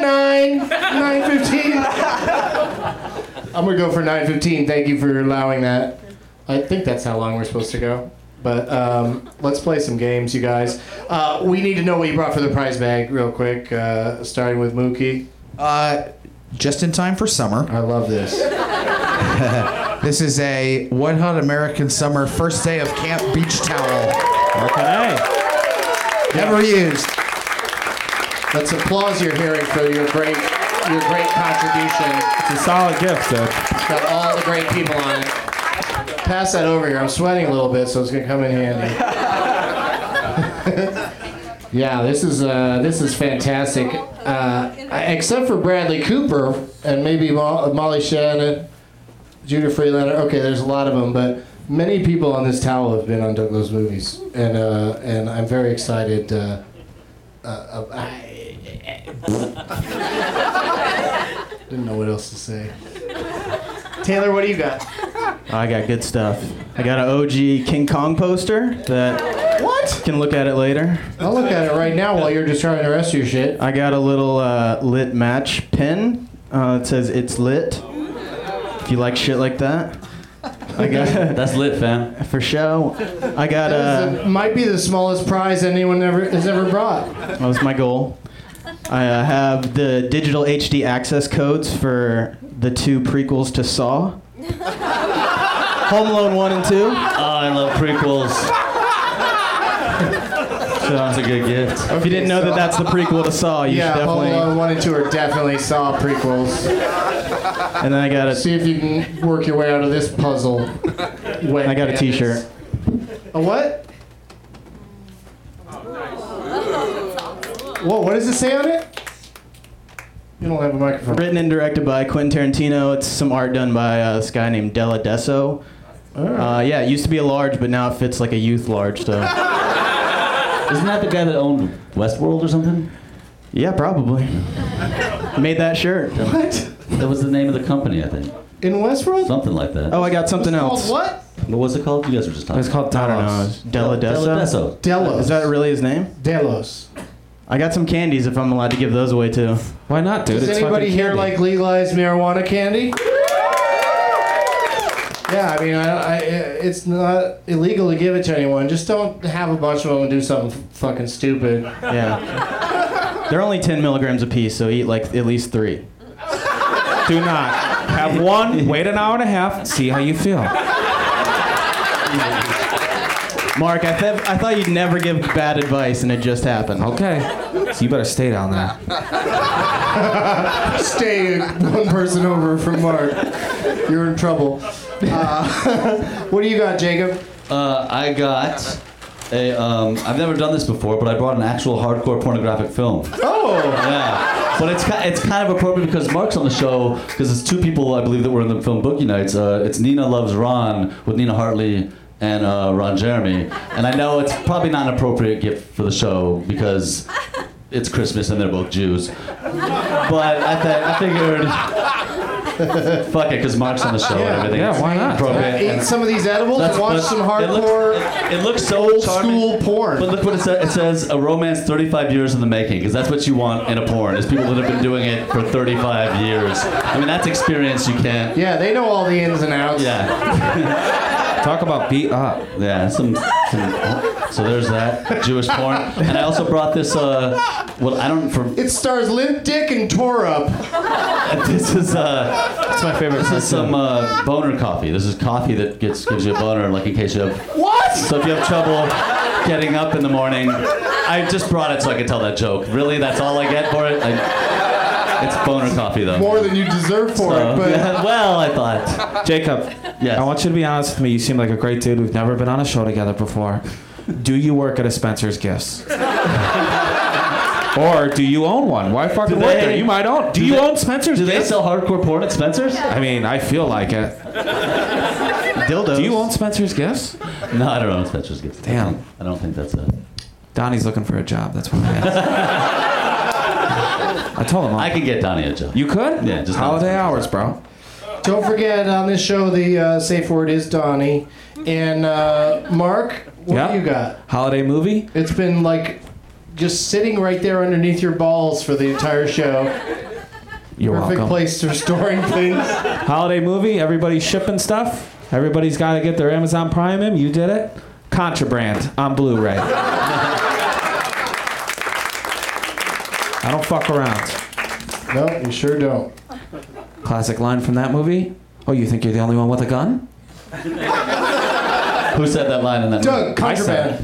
9:15. I'm gonna go for 9:15. Thank you for allowing that. I think that's how long we're supposed to go. But let's play some games, you guys. We need to know what you brought for the prize bag real quick, starting with Mookie. Just in time for summer. I love this. This is a Wet Hot American Summer first day of camp beach towel. Okay. Never used. Let's applause you're hearing for your great contribution. It's a solid gift, sir. It's got all the great people on it. Pass that over here. I'm sweating a little bit, so it's gonna come in handy. Yeah, this is fantastic. Except for Bradley Cooper and maybe Molly Shannon, Judah Freelander. Okay, there's a lot of them, but many people on this towel have been on those movies, and I'm very excited. Didn't know what else to say. Taylor, what do you got? I got good stuff. I got an OG King Kong poster that can look at it later. I'll look at it right now while you're destroying the rest of your shit. I got a little lit match pin. It says it's lit. If you like shit like that. I got That's lit, fam. for show. I got might be the smallest prize anyone has ever brought. that was my goal. I have the digital HD access codes for the 2 prequels to Saw. Home Alone 1 and 2. Oh, I love prequels. So, That's a good gift. if you didn't know that that's the prequel to Saw, you should Yeah, Home definitely. Alone 1 and 2 are definitely Saw prequels. And then I got See if you can work your way out of this puzzle. I got a T-shirt. A what? Whoa, what does it say on it? You don't have a microphone. Written and directed by Quentin Tarantino. It's some art done by this guy named Della Desso. Yeah, it used to be a large, but now it fits like a youth large. So. Isn't that the guy that owned Westworld or something? Yeah, probably. Made that shirt. What? That was the name of the company, I think. In Westworld? Something like that. Oh, I got something else. Called what? What was it called? You guys were just talking. It's called I don't know. Talos. It's Della Desso. Della Desso. Delos. Is that really his name? Delos. I got some candies if I'm allowed to give those away too. Why not, dude? Does It's anybody fucking here candy. like legalized marijuana candy? Yeah, I mean, it's not illegal to give it to anyone. Just don't have a bunch of them and do something fucking stupid. Yeah. They're only 10 milligrams a piece, so eat like at least 3. Do not. Have one, wait an hour and a half, see how you feel. Mark, I thought you'd never give bad advice, and it just happened. Okay. So you better stay down there. Stay one person over from Mark. You're in trouble. What do you got, Jacob? I got a. I've never done this before, but I brought an actual hardcore pornographic film. Oh! Yeah, but it's kind of appropriate because Mark's on the show because it's 2 people I believe that were in the film Boogie Nights. It's Nina Loves Ron with Nina Hartley and Ron Jeremy, and I know it's probably not an appropriate gift for the show because it's Christmas and they're both Jews. But I figured. Fuck it, because Mark's on the show and everything. Yeah, why not? Appropriate. Eat some of these edibles and watch but some hardcore It looks so old charming. school porn. But look what it says. It says a romance 35 years in the making, because that's what you want in a porn, is people that have been doing it for 35 years. I mean, that's experience you can't. Yeah, they know all the ins and outs. Yeah. Talk about beat up. Yeah, some so there's that Jewish porn, and I also brought this. Well, I don't. It stars Limp Dick and Tore Up. This is That's my favorite. This is some boner coffee. This is coffee that gives you a boner, like in case you have. What? So if you have trouble getting up in the morning, I just brought it so I could tell that joke. Really, that's all I get for it. It's boner coffee, though. More than you deserve for it, but yeah, well, I thought. Jacob, Yes. I want you to be honest with me. You seem like a great dude. We've never been on a show together before. Do you work at a Spencer's Gifts? Or do you own one? Why fucking work there? You might own. Do you own Spencer's Do they Gifts? sell hardcore porn at Spencer's? I mean, I feel like it. Dildos. Do you own Spencer's Gifts? No, I don't own Spencer's Gifts. Damn. I don't think that's it. Donnie's looking for a job. That's what I asked. I told him. I could get Donnie a job. You could? Yeah, just holiday hours, bro. don't forget on this show the safe word is Donnie. And Mark, what do you got? Holiday movie? It's been like just sitting right there underneath your balls for the entire show. You're Perfect welcome. place for storing things. Holiday movie? Everybody shipping stuff? Everybody's got to get their Amazon Prime in. You did it. Contraband on Blu-ray. I don't fuck around. No, you sure don't. Classic line from that movie. Oh, you think you're the only one with a gun? Who said that line in that movie? Doug, Contraband.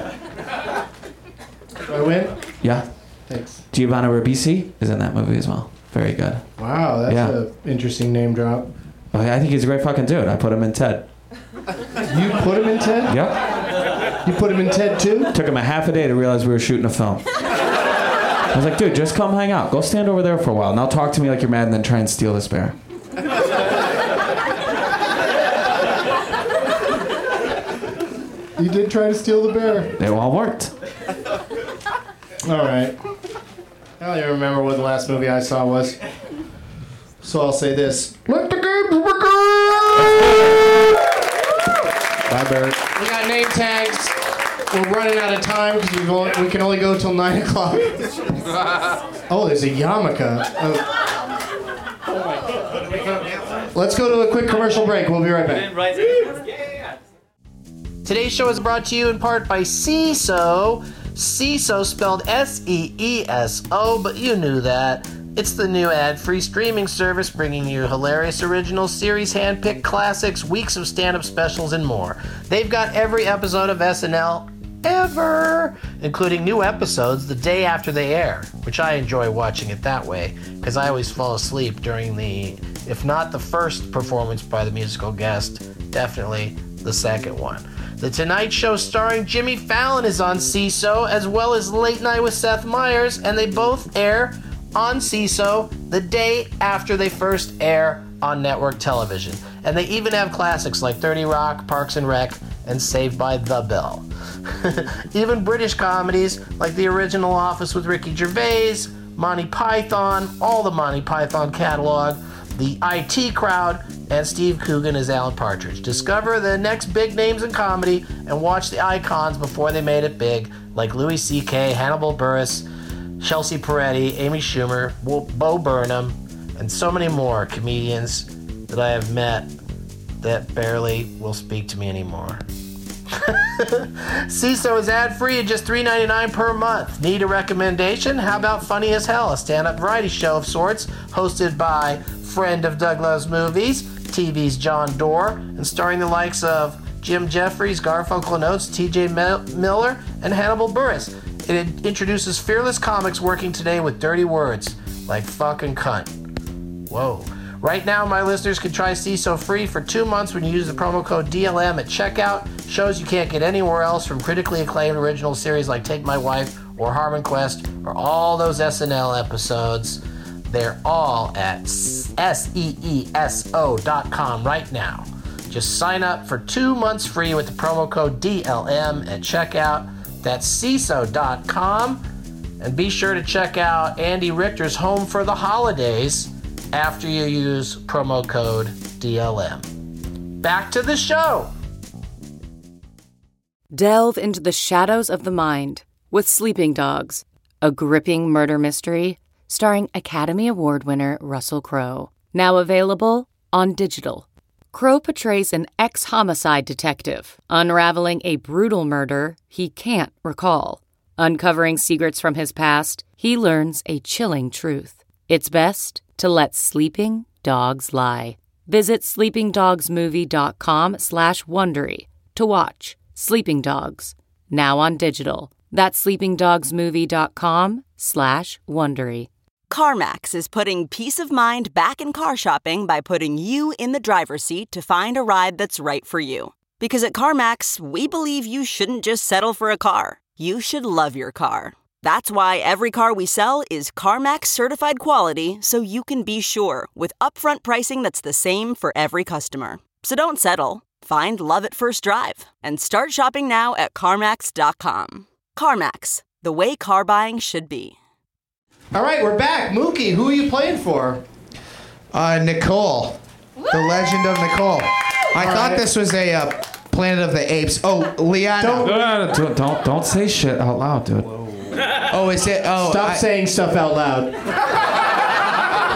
Do I win? Yeah. Thanks. Giovanni Ribisi is in that movie as well. Very good. Wow, that's an interesting name drop. Oh, yeah, I think he's a great fucking dude. I put him in Ted. You put him in Ted? Yep. You put him in Ted too? Took him a half a day to realize we were shooting a film. I was like, dude, just come hang out. Go stand over there for a while. Now talk to me like you're mad and then try and steal this bear. You did try to steal the bear. They all worked. All right. I don't even remember what the last movie I saw was. So I'll say this. Let the games begin! Bye, Bert. We got name tags. We're running out of time because we can only go till 9 o'clock. Oh, there's a yarmulke. Let's go to a quick commercial break. We'll be right back. Today's show is brought to you in part by CESO. CESO spelled S-E-E-S-O, but you knew that. It's the new ad-free streaming service bringing you hilarious original series, hand-picked classics, weeks of stand-up specials, and more. They've got every episode of SNL ever, including new episodes the day after they air, which I enjoy watching it that way, because I always fall asleep during the, if not the first performance by the musical guest, definitely the second one. The Tonight Show starring Jimmy Fallon is on CESO, as well as Late Night with Seth Meyers, and they both air on CESO the day after they first air on network television. And they even have classics like 30 Rock, Parks and Rec, and Saved by the Bell. Even British comedies like The Original Office with Ricky Gervais, Monty Python, all the Monty Python catalog, The IT Crowd, and Steve Coogan as Alan Partridge. Discover the next big names in comedy and watch the icons before they made it big, like Louis C.K., Hannibal Buress, Chelsea Peretti, Amy Schumer, Bo Burnham, and so many more comedians that I have met that barely will speak to me anymore. CESO is ad-free at just $3.99 per month. Need a recommendation? How about Funny as Hell, a stand-up variety show of sorts, hosted by friend of Doug Loves Movies, TV's John Doerr, and starring the likes of Jim Jeffries, Garfunkel and Oates, T.J. Miller, and Hannibal Buress. It introduces fearless comics working today with dirty words like fuck and cunt. Whoa. Right now, my listeners can try CESO free for 2 months when you use the promo code DLM at checkout. Shows you can't get anywhere else, from critically acclaimed original series like Take My Wife or Harmon Quest or all those SNL episodes. They're all at SEESO.com right now. Just sign up for 2 months free with the promo code DLM at checkout. That's CESO.com. And be sure to check out Andy Richter's Home for the Holidays after you use promo code DLM. Back to the show. Delve into the shadows of the mind with Sleeping Dogs, a gripping murder mystery starring Academy Award winner Russell Crowe. Now available on digital. Crowe portrays an ex-homicide detective unraveling a brutal murder he can't recall. Uncovering secrets from his past, he learns a chilling truth. It's best to let sleeping dogs lie. Visit sleepingdogsmovie.com/Wondery to watch Sleeping Dogs, now on digital. That's sleepingdogsmovie.com/Wondery. CarMax is putting peace of mind back in car shopping by putting you in the driver's seat to find a ride that's right for you. Because at CarMax, we believe you shouldn't just settle for a car. You should love your car. That's why every car we sell is CarMax certified quality, so you can be sure with upfront pricing that's the same for every customer. So don't settle. Find love at first drive and start shopping now at CarMax.com. CarMax, the way car buying should be. All right, we're back. Mookie, who are you playing for? Nicole. The legend of Nicole. I thought this was a Planet of the Apes. Oh, Liana. Don't say shit out loud, dude. Oh, is it? Oh, Stop saying stuff out loud.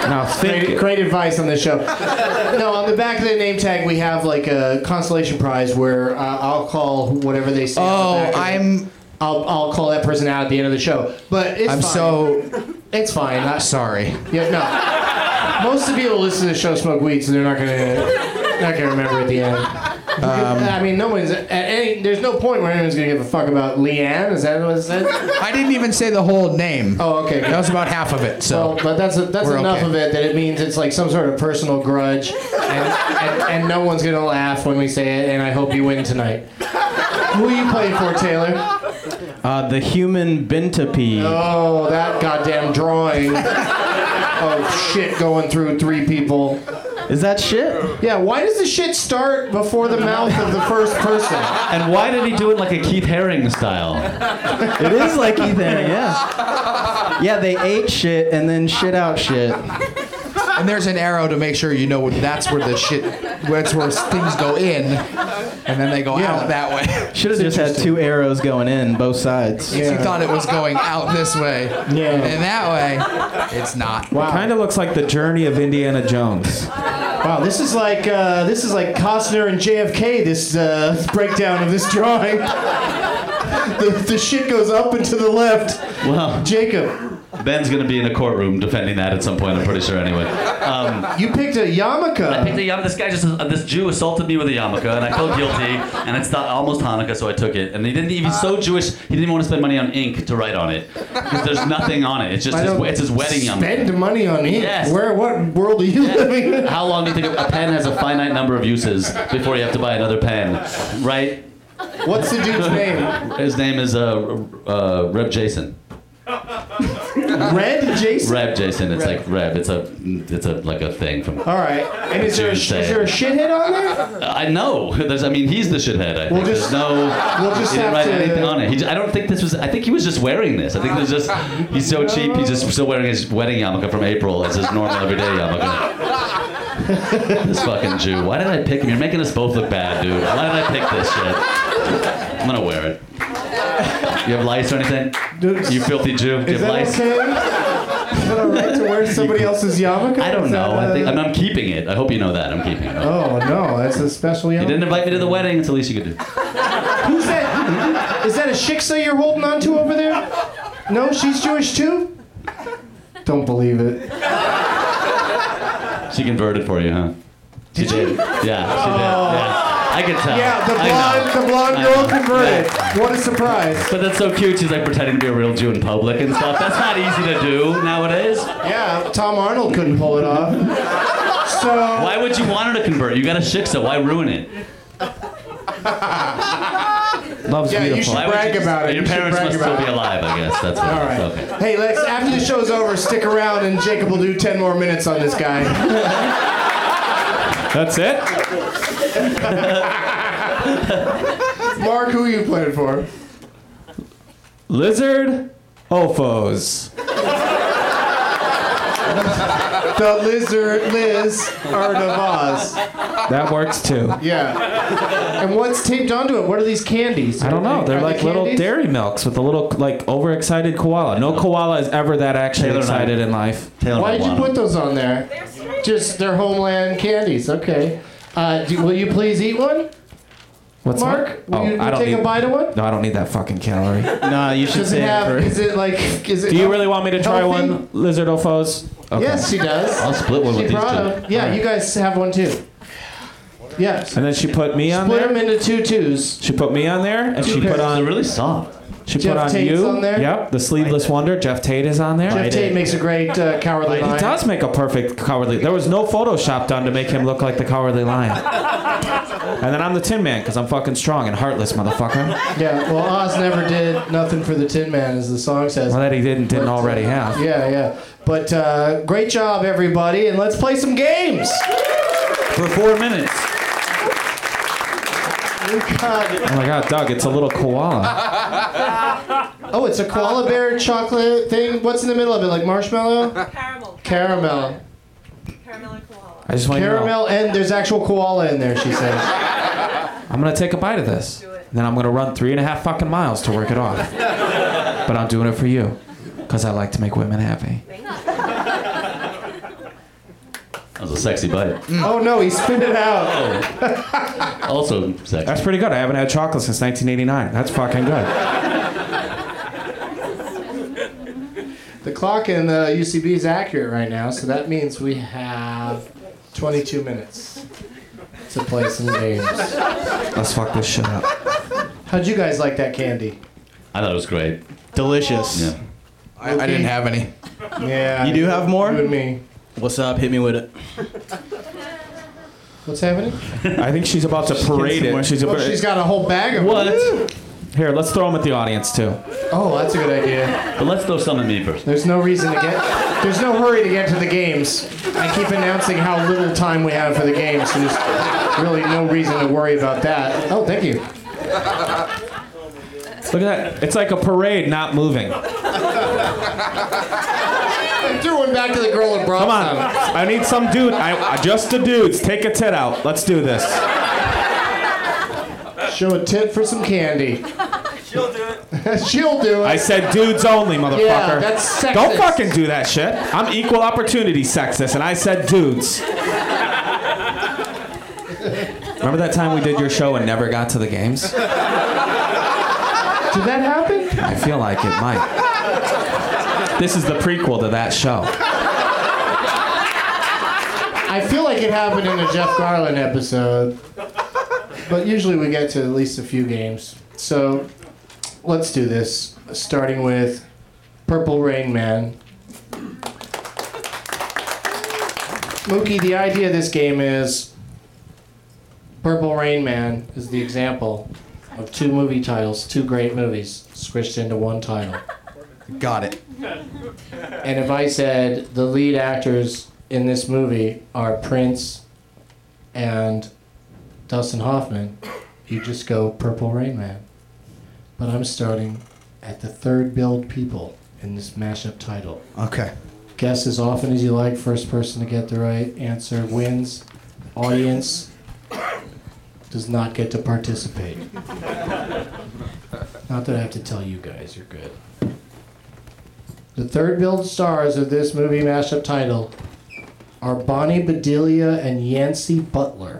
Now think. Great advice on this show. No, on the back of the name tag we have like a consolation prize where I'll call whatever they say. I'll call that person out at the end of the show. But it's fine. It's fine. I'm sorry. Yeah, no. Most of the people who listen to the show smoke weed, so they're not gonna remember at the end. I mean, no one's there's no point where anyone's gonna give a fuck about Leanne. Is that what it said? I didn't even say the whole name. Oh, okay. That was about half of it. So, well, but that's enough of it that it means it's like some sort of personal grudge, and no one's gonna laugh when we say it. And I hope you win tonight. Who are you playing for, Taylor? The human centipede. Oh, that goddamn drawing of shit going through 3 people. Is that shit? Yeah, why does the shit start before the mouth of the first person? And why did he do it like a Keith Haring style? It is like Keith Haring, yeah. Yeah, they ate shit and then shit out shit. And there's an arrow to make sure you know that's where that's where things go in, and then they go out that way. Should have just had 2 arrows going in both sides. Yeah. You thought it was going out this way, yeah, and that way, it's not. Wow. It kind of looks like the journey of Indiana Jones. Wow, this is like Costner and JFK. This breakdown of this drawing. The shit goes up and to the left. Well, Jacob. Ben's going to be in a courtroom defending that at some point, I'm pretty sure anyway. You picked a yarmulke. I picked a yarmulke. This Jew assaulted me with a yarmulke, and I felt guilty, and it's almost Hanukkah, so I took it. And he's so Jewish, he didn't even want to spend money on ink to write on it. Because there's nothing on it. It's just his wedding yarmulke. Spend money on ink? Yes. What world are you living in? How long do you think a pen has a finite number of uses before you have to buy another pen, right? What's the dude's name? His name is Reb Jason. Red Jason? Reb Jason. It's like Reb. It's a like a thing from. All right. And is there a shithead on there? I know. He's the shithead. I think. He didn't write anything on it. I don't think this was. I think he was just wearing this. I think it was just. He's so cheap. He's just still wearing his wedding yarmulke from April as his normal everyday yarmulke. This fucking Jew. Why did I pick him? You're making us both look bad, dude. Why did I pick this shit? I'm gonna wear it. You have lice or anything? You filthy Jew. Do you have lice? Okay? Is that all right to wear somebody else's yarmulke? I don't know. I'm keeping it. I hope you know that. I'm keeping it. Oh, no. That's a special yarmulke. You didn't invite me to the wedding. It's the least you could do. Who's that? Is that a shiksa you're holding on to over there? No? She's Jewish too? Don't believe it. She converted for you, huh? She did. Yeah, she did. Yeah. I could tell. Yeah, the blonde girl converted. Yeah. What a surprise. But that's so cute. She's like pretending to be a real Jew in public and stuff. That's not easy to do nowadays. Yeah, Tom Arnold couldn't pull it off. So why would you want her to convert? You got a shiksa. Why ruin it? Love's beautiful. You should brag about it. Your parents must still be alive, I guess. That's what. All right. Okay. Hey, Lex, after the show's over, stick around and Jacob will do 10 more minutes on this guy. That's it? Mark, who are you playing for? Lizard Ophos. The lizard Liz Art of Oz. That works too. Yeah. And what's taped onto it? What are these candies? I don't know. They're like little dairy milks with a little like overexcited koala. No koala is ever that actually excited in life. Why did you put those on there? Just their homeland candies. Okay. Will you please eat one? What's Mark? Will you take a bite of one? No, I don't need that fucking calorie. Nah, you should say Is it like? Do you really want me to try one, Lizard Ophos? Okay. Yes, she does. I'll split one with these two. Yeah, you guys have one too. Yes. And then she put me on there. Split them into 2 twos. She put me on there, and she put on. They're really soft. She Jeff put on Tate's you. on there? Yep, the sleeveless wonder. Jeff Tate is on there. Jeff Tate makes a great cowardly lion. He does make a perfect cowardly. There was no Photoshop done to make him look like the cowardly lion. And then I'm the Tin Man because I'm fucking strong and heartless, motherfucker. Yeah, well, Oz never did nothing for the Tin Man, as the song says. Well, that he didn't already have. Yeah. But great job, everybody, and let's play some games. For 4 minutes. Oh my God, Doug, it's a little koala. Oh, it's a koala bear chocolate thing. What's in the middle of it? Like marshmallow? Caramel. Caramel. Caramel and koala. I just want you to know. Caramel, and there's actual koala in there, she says. I'm going to take a bite of this. Then I'm going to run 3.5 fucking miles to work it off. But I'm doing it for you. Because I like to make women happy. That was a sexy bite. Oh no, he spit it out. Also sexy. That's pretty good. I haven't had chocolate since 1989. That's fucking good. The clock in the UCB is accurate right now, so that means we have 22 minutes to play some games. Let's fuck this shit up. How'd you guys like that candy? I thought it was great. Delicious. Yeah. I didn't have any. Yeah. You do have more? You and me. What's up? Hit me with it. What's happening? I think she's about to parade it. She's got a whole bag of What? them. Here, let's throw them at the audience too. Oh, that's a good idea. But let's throw some at me first. There's no reason to get. There's no hurry to get to the games. I keep announcing how little time we have for the games, so there's really no reason to worry about that. Oh, thank you. Look at that. It's like a parade, not moving. I threw one back to the girl that brought Come on. I need some dude. Just the dudes. Take a tit out. Let's do this. Show a tit for some candy. She'll do it. She'll do it. I said dudes only, motherfucker. Yeah, that's sexist. Don't fucking do that shit. I'm equal opportunity sexist, and I said dudes. Remember that time we did your show and never got to the games? Did that happen? I feel like it might. This is the prequel to that show. I feel like it happened in a Jeff Garland episode, but usually we get to at least a few games. So let's do this, starting with Purple Rain Man. Mookie, the idea of this game is Purple Rain Man is the example of two movie titles, two great movies, squished into one title. Got it. And if I said the lead actors in this movie are Prince and Dustin Hoffman, you just go Purple Rain Man. But I'm starting at the third billed people in this mashup title. Okay. Guess as often as you like. First person to get the right answer wins. Audience does not get to participate. Not that I have to tell you guys, you're good. The third billed stars of this movie mashup title are Bonnie Bedelia and Yancey Butler.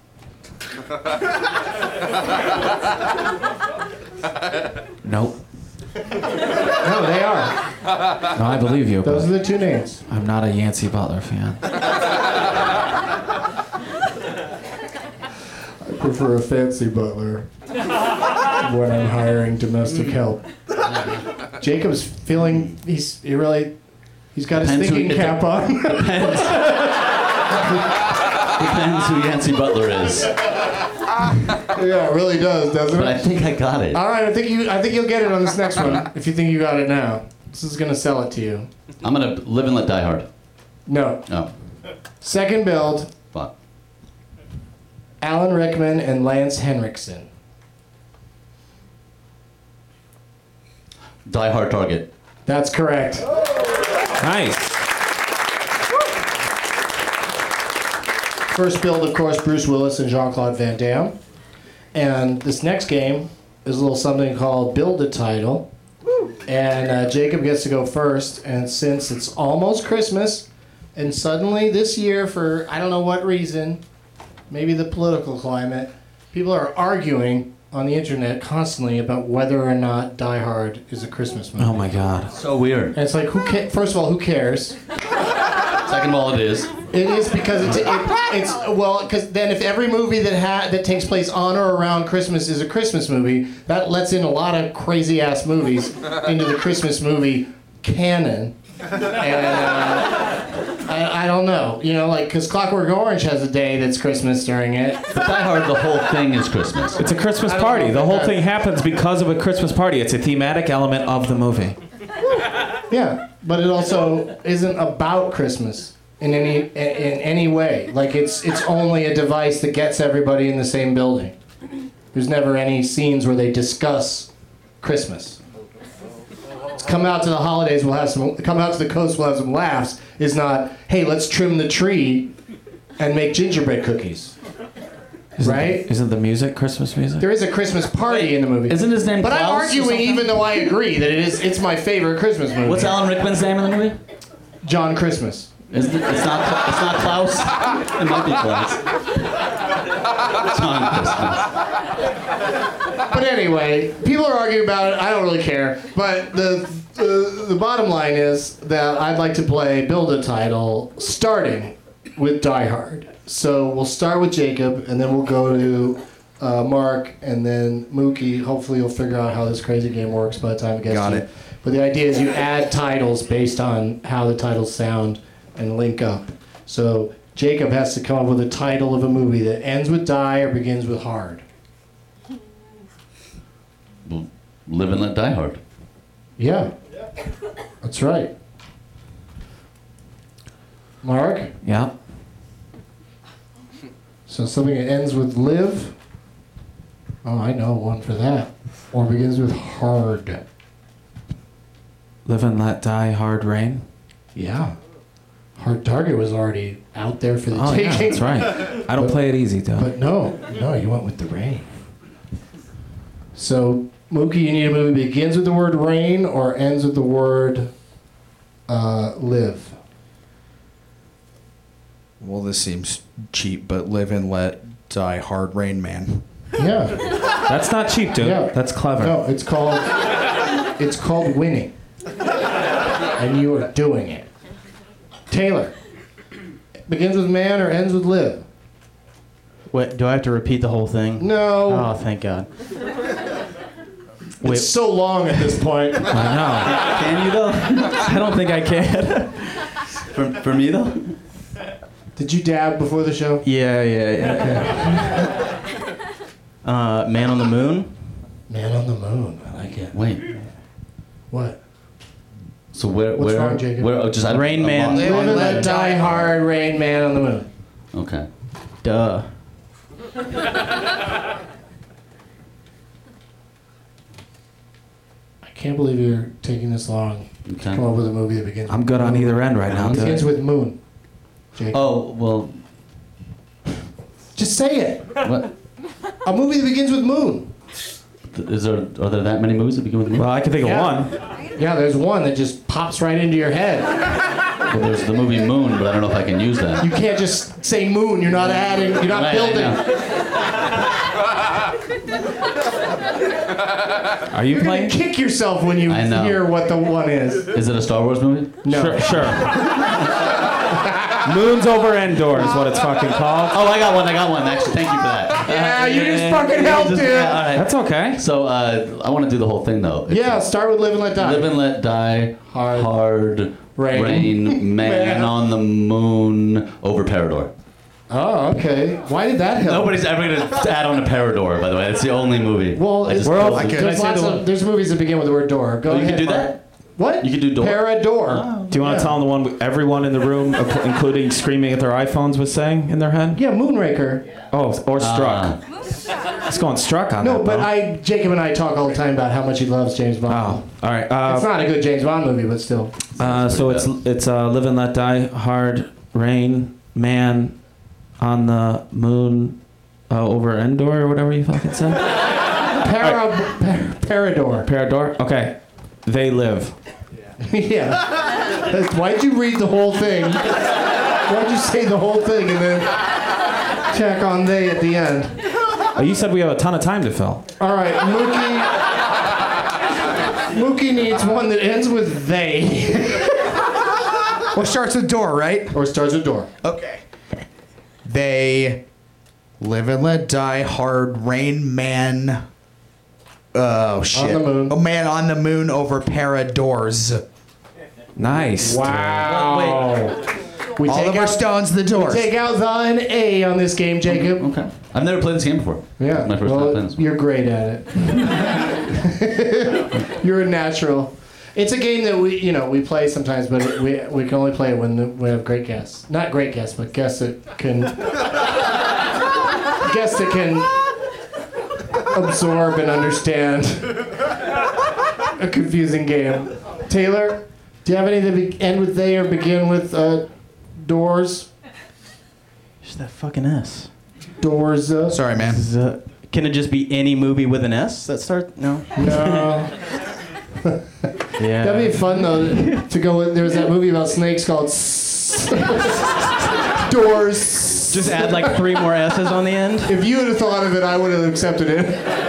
Nope. No, they are. No, I believe you. Those are the two names. I'm not a Yancey Butler fan. I prefer a fancy butler when I'm hiring domestic help. Jacob's feeling he's got his thinking cap on. Depends who Yancey Butler is. Yeah, it really does, doesn't But it? I think I got it. All right, I think you'll get it on this next one. If you think you got it now, this is gonna sell it to you. I'm gonna live and let die hard. No. Oh, Second build, fuck. Alan Rickman and Lance Henriksen. Die Hard Target. That's correct. Nice. First build, of course, Bruce Willis and Jean-Claude Van Damme. And this next game is a little something called Build a Title. And Jacob gets to go first. And since it's almost Christmas, and suddenly this year, for I don't know what reason, maybe the political climate, people are arguing on the internet constantly about whether or not Die Hard is a Christmas movie. Oh my God. So weird. And it's like, first of all, who cares? Second of all, it is. It is because because then if every movie that takes place on or around Christmas is a Christmas movie, that lets in a lot of crazy ass movies into the Christmas movie canon. And I don't know, because Clockwork Orange has a day that's Christmas during it. But Die Hard, the whole thing is Christmas. It's a Christmas party. The whole thing happens because of a Christmas party. It's a thematic element of the movie. Yeah, but it also isn't about Christmas in any way. Like it's only a device that gets everybody in the same building. There's never any scenes where they discuss Christmas. Come out to the holidays, come out to the coast, we'll have some laughs. Is not, hey, let's trim the tree and make gingerbread cookies. Isn't the music Christmas music? There is a Christmas party in the movie. Isn't his name But Klaus I'm or arguing, something? even though I agree that it's my favorite Christmas movie. What's Alan Rickman's name in the movie? John Christmas. Isn't it? It's not Klaus. It might be Klaus. John Christmas. But anyway, people are arguing about it. I don't really care. But the bottom line is that I'd like to build a title starting with Die Hard. So we'll start with Jacob, and then we'll go to Mark, and then Mookie. Hopefully you'll figure out how this crazy game works by the time it gets to you. But the idea is you add titles based on how the titles sound and link up. So Jacob has to come up with a title of a movie that ends with die or begins with hard. Well, Live and Let Die Hard. Yeah. That's right. Mark? Yeah. So something that ends with live? Oh, I know one for that. Or begins with hard. Live and Let Die, Hard Rain. Yeah. Hard Target was already out there for the taking. Yeah, that's right. I don't play it easy, though. But no, you went with the rain. So, Mookie, you need a movie that begins with the word rain or ends with the word live. Well, this seems cheap, but Live and Let Die Hard Rain Man. Yeah. That's not cheap, dude. Yeah. That's clever. No, it's called winning. And you are doing it. Taylor, begins with man or ends with live? Wait, do I have to repeat the whole thing? No. Oh, thank God. It's so long at this point. I know. Can you though? I don't think I can. For me though? Did you dab before the show? Yeah. Man on the Moon? Man on the Moon. I like it. Wait. What? So what's wrong, Jacob? Rain Man. Live and Let Die Hard, Rain Man on the Moon. Okay. Duh. I can't believe you're taking this long to come up with a movie that begins with I'm good on either end right now. It begins with moon. Jacob. Oh, well. Just say it. What? A movie that begins with moon. Are there that many movies that begin with moon? Well, I can think of one. Yeah, there's one that just pops right into your head. Well, there's the movie Moon, but I don't know if I can use that. You can't just say moon. You're not adding. You're not Right, building. Are you You're playing? gonna kick yourself when you I know. hear what the one is. Is it a Star Wars movie? No. Sure. Moons over Endor is what it's fucking called. Oh, I got one. Actually, thank you for that. Yeah, you just fucking helped, dude. All right. That's okay. So I want to do the whole thing though. Yeah, start with Live and Let Die. Live and Let Die. Hard Rain. Man on the Moon over Parador. Oh, okay. Why did that help? Nobody's ever gonna add on to Parador, by the way. It's the only movie. Well, I just there's movies that begin with the word door. Go ahead. You can do Mark. that. What? You can do door. Parador. Do you want to tell them the one everyone in the room, including screaming at their iPhones, was saying in their head? Yeah, Moonraker. Oh, or Struck. It's going Struck on that. No, but bro. Jacob and I talk all the time about how much he loves James Bond. Oh, all right. It's not a good James Bond movie, but still. So it's Live and Let Die, Hard Rain, Man on the Moon, over Endor or whatever you fucking said. Parador. Parador. Okay. They live. Yeah. Why'd you read the whole thing? Why'd you say the whole thing and then tack on they at the end? Oh, you said we have a ton of time to fill. All right, Mookie needs one that ends with they. Or starts with door, right? Or starts with door. Okay. They Live and Let Die Hard Rain Man. Oh shit. On the moon. Oh man on the moon over Paradors. Nice. Wow. Wait. Oliver Stone's The Doors. We take out the and A on this game, Jacob. Okay. I've never played this game before. Yeah. My first time playing this. You're great at it. You're a natural. It's a game that we play sometimes, but we can only play it when we have great guests. Not great guests, but guests that can absorb and understand a confusing game. Taylor, do you have any that end with they or begin with doors? Just that fucking S. Doors. Sorry, man. Can it just be any movie with an S that starts? No. No. Yeah. That'd be fun though to go with. There was that movie about snakes called. Doors. Doors. Just add like 3 more S's on the end. If you would have thought of it, I would have accepted it.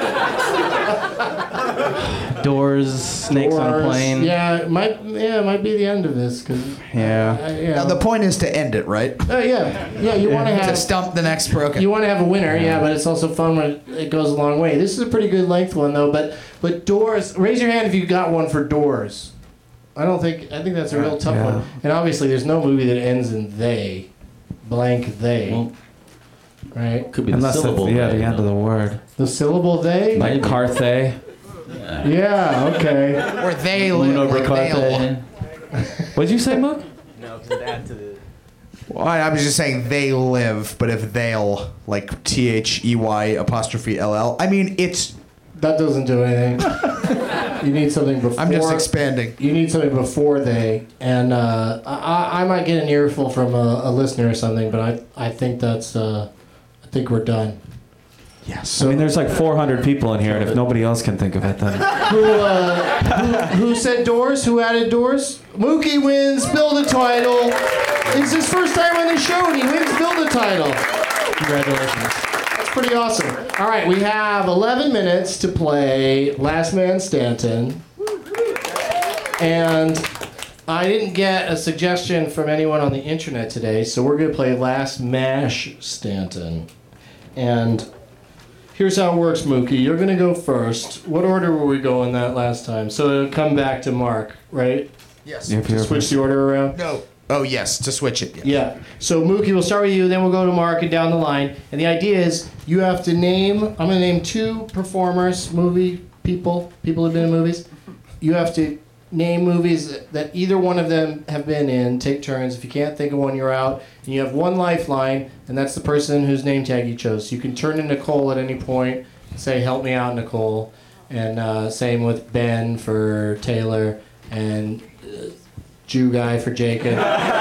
Doors, snakes on a plane. Yeah, it might be the end of this. Now the point is to end it, right? Yeah. You want to have to stump the next broken. You want to have a winner, but it's also fun when it goes a long way. This is a pretty good length one though. But Doors. Raise your hand if you got one for Doors. I think that's a real tough one. And obviously, there's no movie that ends in they, blank they. Right? Could be the syllable. The end of the word. The syllable they? Like Carthay. Yeah, okay. Or they live. Like they'll. What'd you say, Mook? No, because it adds to the... Well, I was just saying they live, but if they'll, like THEY''LL. I mean, it's... That doesn't do anything. You need something before... I'm just expanding. You need something before they. And I might get an earful from a listener or something, but I think that's... I think we're done. Yes. So, I mean, there's like 400 people in here, and if nobody else can think of it, then... Who said Doors? Who added Doors? Mookie wins Build a Title. It's his first time on the show, and he wins Build a Title. Congratulations. That's pretty awesome. All right, we have 11 minutes to play Last Man Stanton. And I didn't get a suggestion from anyone on the internet today, so we're going to play Last Mash Stanton. And... here's how it works, Mookie. You're going to go first. What order were we going that last time? So it'll come back to Mark, right? Yes. To switch the order around? No. Oh, yes, to switch it. Yeah. So Mookie, we'll start with you, then we'll go to Mark and down the line. And the idea is you have to name, I'm going to name 2 performers, people who've been in movies. You have to name movies that either one of them have been in, take turns. If you can't think of one, you're out. And you have 1 lifeline, and that's the person whose name tag you chose. So you can turn to Nicole at any point, say, help me out, Nicole. And same with Ben for Taylor, and Jew guy for Jacob.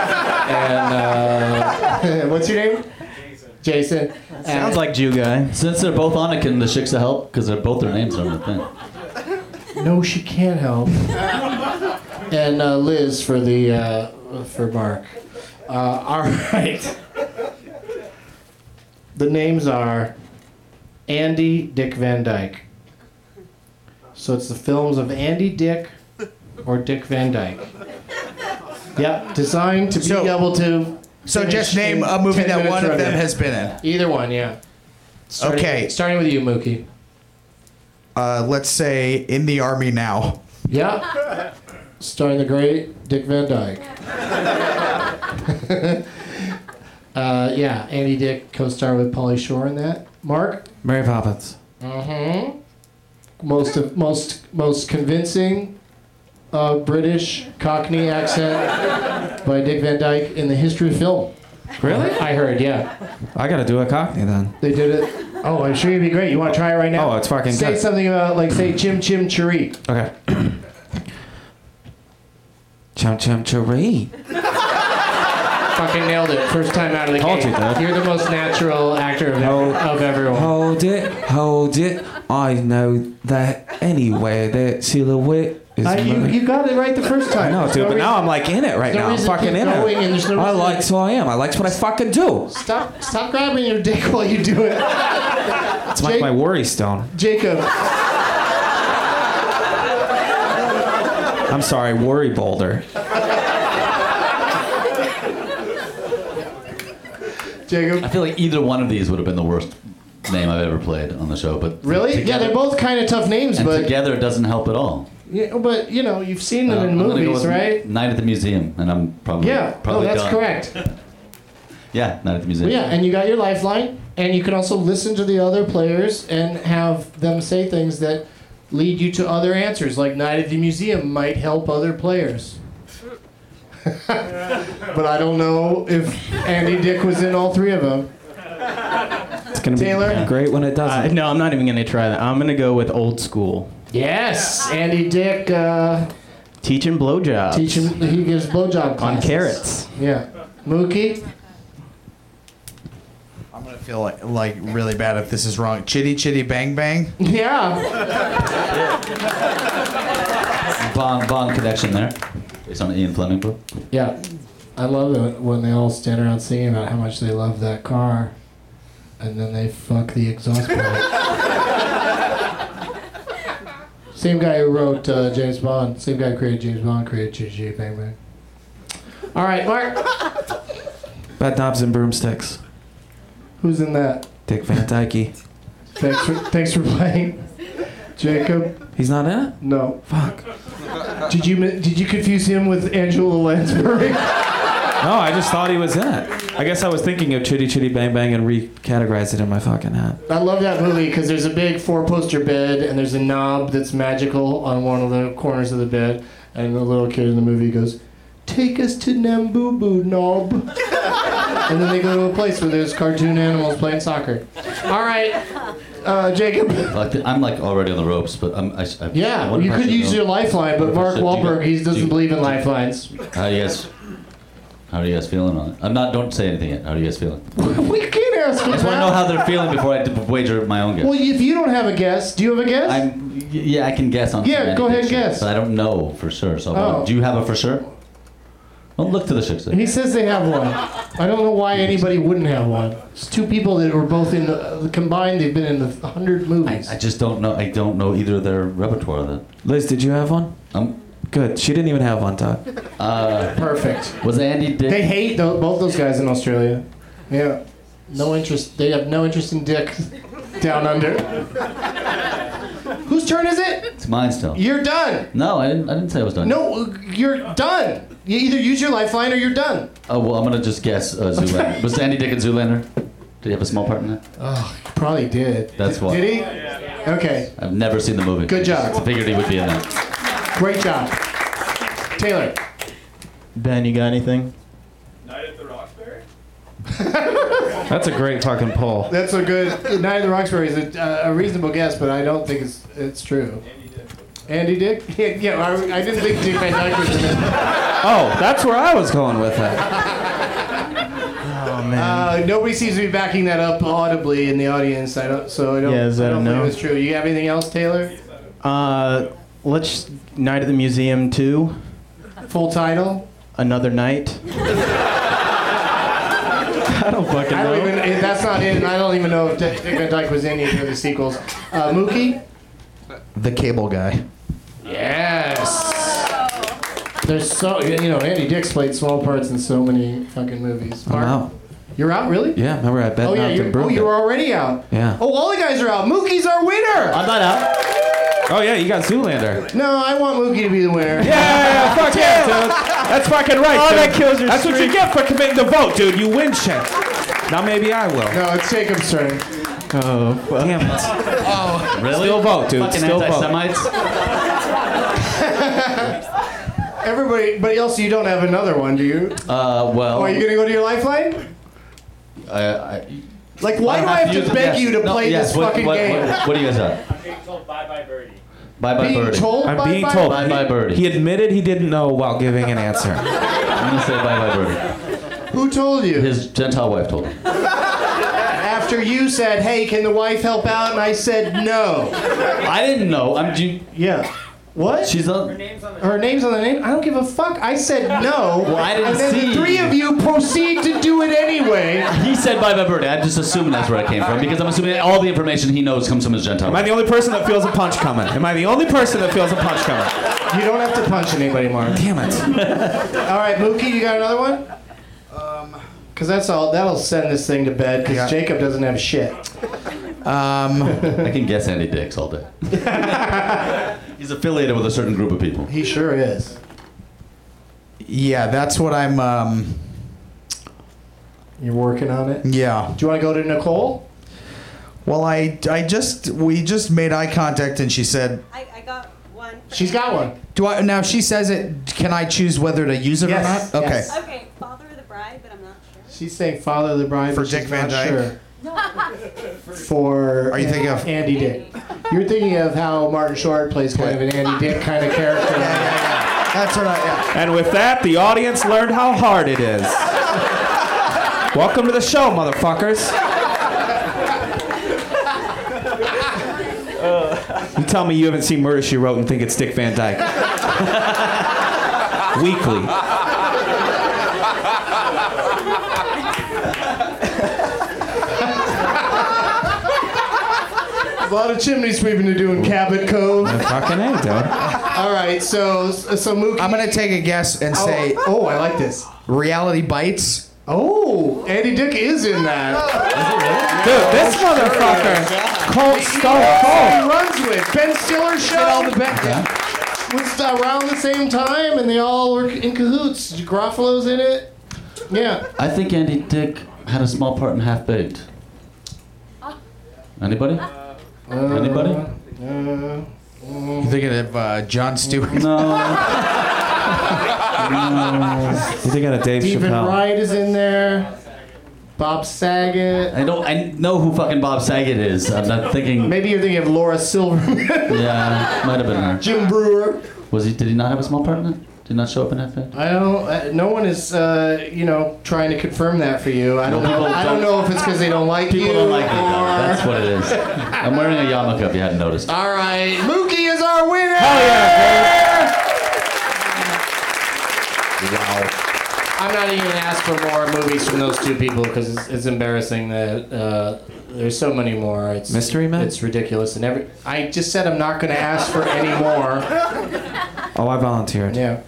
And what's your name? Jason. Sounds like Jew guy. Since they're both on it, can the Shiksa help? Because both their names are on the thing. No, she can't help. And Liz for for Mark. All right. The names are Andy Dick Van Dyke. So it's the films of Andy Dick or Dick Van Dyke. Yep, designed to be able to. So just name a movie that one of them has been in. Either one, yeah. Starting with you, Mookie. Let's say In the Army Now. Yeah. Starring the great Dick Van Dyke. Yeah, Andy Dick co-star with Pauly Shore in that. Mark? Mary Poppins. Mm-hmm. Most convincing British Cockney accent by Dick Van Dyke in the history of film. Really? I heard, yeah. I gotta do a Cockney then. They did it. Oh, I'm sure you'd be great. You want to try it right now? Oh, it's fucking Say good. something about, like, say Chim Chim Cheree. Okay. Chum Chum Cheree. Fucking nailed it. First time out of the gate. You're the most natural actor of everyone. Hold it. I know that anywhere that silhouette is you got it right the first time. I know, dude, but now I'm like in it right now. I'm fucking in it. I like who I am. I like what I fucking do. Stop grabbing your dick while you do it. It's like my worry stone. Jacob. I'm sorry, worry boulder. Jacob. I feel like either one of these would have been the worst name I've ever played on the show, but really, together, they're both kind of tough names, and but together it doesn't help at all. Yeah, but you've seen them in I'm gonna go movies, with right? Night at the Museum, and I'm probably That's done. correct. Yeah, Night at the Museum. Well, yeah, and you got your lifeline, and you can also listen to the other players and have them say things that lead you to other answers, like Night at the Museum might help other players. But I don't know if Andy Dick was in all 3 of them. It's gonna be great when it doesn't. No, I'm not even gonna try that. I'm gonna go with Old School. Yes, Andy Dick. Teaching blowjobs. He gives blowjob classes. On carrots. Yeah. Mookie. I'm gonna feel like really bad if this is wrong. Chitty Chitty Bang Bang. Yeah. Bond connection there. Based on the Ian Fleming book. Yeah. I love it when they all stand around singing about how much they love that car, and then they fuck the exhaust pipe. Same guy who wrote James Bond. Same guy who created James Bond created GG Bang Bang. All right, Mark. Bed knobs and broomsticks. Who's in that? Dick Van Dyke. Thanks for playing, Jacob. He's not in it? No. Fuck. Did you confuse him with Angela Lansbury? No, I just thought he was in it. I guess I was thinking of Chitty Chitty Bang Bang and recategorized it in my fucking head. I love that movie because there's a big 4-poster bed and there's a knob that's magical on one of the corners of the bed, and the little kid in the movie goes, "Take us to Nambubu, knob." And then they go to a place where there's cartoon animals playing soccer. All right, Jacob. I'm like already on the ropes, but Yeah, you could use your lifeline, but Mark Wahlberg, he doesn't believe in lifelines. How are you guys feeling on it? Don't say anything yet. How are you guys feeling? We can't ask I just want to know how they're feeling before I wager my own guess. Well, if you don't have a guess, do you have a guess? Yeah, I can guess on. Yeah, go ahead and guess. But I don't know for sure. So, Oh. do you have a for sure? Don't look to the chicks. He says they have one. I don't know why anybody wouldn't have one. It's two people that were both in combined. They've been in 100 movies. I just don't know. I don't know either of their repertoire. Then. Liz, did you have one? Good. She didn't even have one, Todd. Perfect. Was Andy Dick? They hate both those guys in Australia. Yeah. No interest. They have no interest in dick down under. Whose turn is it? It's mine still. You're done. No, I didn't say I was done. No, you're done. You either use your lifeline or you're done. Oh well, I'm gonna just guess Zoolander. Was Andy Dick in Zoolander? Did he have a small part in that? Oh, he probably did. That's why. Did he? Okay. I've never seen the movie. Good job. I figured he would be in that. Great job. Taylor. Ben, you got anything? Night at the Roxbury? That's a great fucking poll. That's a good. Night at the Roxbury is a reasonable guess, but I don't think it's true. Andy Dick? Yeah, I didn't think Dick Van Dyke was in it. Oh, that's where I was going with it. Oh man. Nobody seems to be backing that up audibly in the audience. I don't Yeah, is that I don't a no? believe it's true. You have anything else, Taylor? Let's Night at the Museum 2. Full title? Another Night. I don't fucking I know. don't even. That's not in. I don't even know if Dick Van Dyke was in either of the sequels. Mookie? The Cable Guy. Yes. There's Andy Dick's played small parts in so many fucking movies. I'm out. You're out, really? Yeah, remember I bet Oh yeah, not you were already out. Yeah. Oh, all the guys are out. Mookie's our winner. I'm not out. Oh yeah, you got Zoolander. No, I want Mookie to be the winner. Yeah, fuck yeah, dude. That's fucking right, Oh, dude. that kills your That's what you streak. get for committing the vote, dude. You win shit. Now maybe I will. No, it's Jacob's turn. Oh, fuck. Damn it. Oh, really? Still vote, dude. Fucking Still vote. anti-Semites. Everybody, but also you don't have another one, do you? Well. Oh, are you gonna go to your lifeline? Like, why do I have to beg you to play this fucking game? What do you guys have? I'm being told bye bye birdie. Bye bye Being birdie. told I'm bye being bye? told. Bye bye birdie. He admitted he didn't know while giving an answer. I'm gonna say bye bye birdie. Who told you? His Gentile wife told him. After you said, "Hey, can the wife help out?" and I said, "No." I didn't know. Yeah. What? She's on. Her name's on the name? I don't give a fuck. I said no. Well, I didn't and then see. the three of you proceed to do it anyway. He said bye bye birdie. I'm just assuming that's where it came from because I'm assuming all the information he knows comes from his Gentile Am I wife. the only person that feels a punch coming? Am I the only person that feels a punch coming? You don't have to punch anybody, Mark. Damn it. All right, Mookie, you got another one? Because that'll send this thing to bed because Jacob doesn't have shit. I can guess Andy Dicks all day. He's affiliated with a certain group of people. He sure is. Yeah, that's what I'm. You're working on it? Yeah. Do you want to go to Nicole? Well, we just made eye contact and she said, I got one. She's got one. now if she says it, can I choose whether to use it Yes, or not? Okay. yes. Okay, Father of the Bride, but I'm not sure. She's saying Father of the Bride For but she's Dick Van not Dyke? Sure. For Are you thinking of Andy Dick? You're thinking of how Martin Short plays kind of an Andy Dick kind of character. Yeah. That's what And with that, the audience learned how hard it is. Welcome to the show, motherfuckers. You tell me you haven't seen Murder, She Wrote and think it's Dick Van Dyke. Weekly. A lot of chimney sweeping to do in Cabot Cove. Fucking A, dude. All right, so Mookie. I'm gonna take a guess and say. Oh, I like this. Reality Bites. Oh, Andy Dick is in that. Dude, this motherfucker. Cold Stone Cold. He runs with Ben Stiller show. Was around the same time, and they all were in cahoots. Garofalo's in it. Yeah. I think Andy Dick had a small part in Half Baked. Anybody? Anybody? You thinking of Jon Stewart? No. You thinking of Dave Stephen Chappelle? Wright is in there. Bob Saget. I know who fucking Bob Saget is. I'm not thinking. Maybe you're thinking of Laura Silverman. Yeah, might have been her. Jim Brewer. Was he? Did he not have a small part in it? Did he not show up in Half Baked? I don't. No one is, trying to confirm that for you. I don't know. I don't know if it's because they don't like you. People don't like me, though. That's what it is. I'm wearing a yarmulke. If you hadn't noticed. All right, Mookie is our winner. Hell yeah, Wow. I'm not even going to ask for more movies from those two people because it's embarrassing that there's so many more. It's Mystery Men? It's ridiculous. And I just said I'm not going to ask for any more. Oh, I volunteered. Yeah.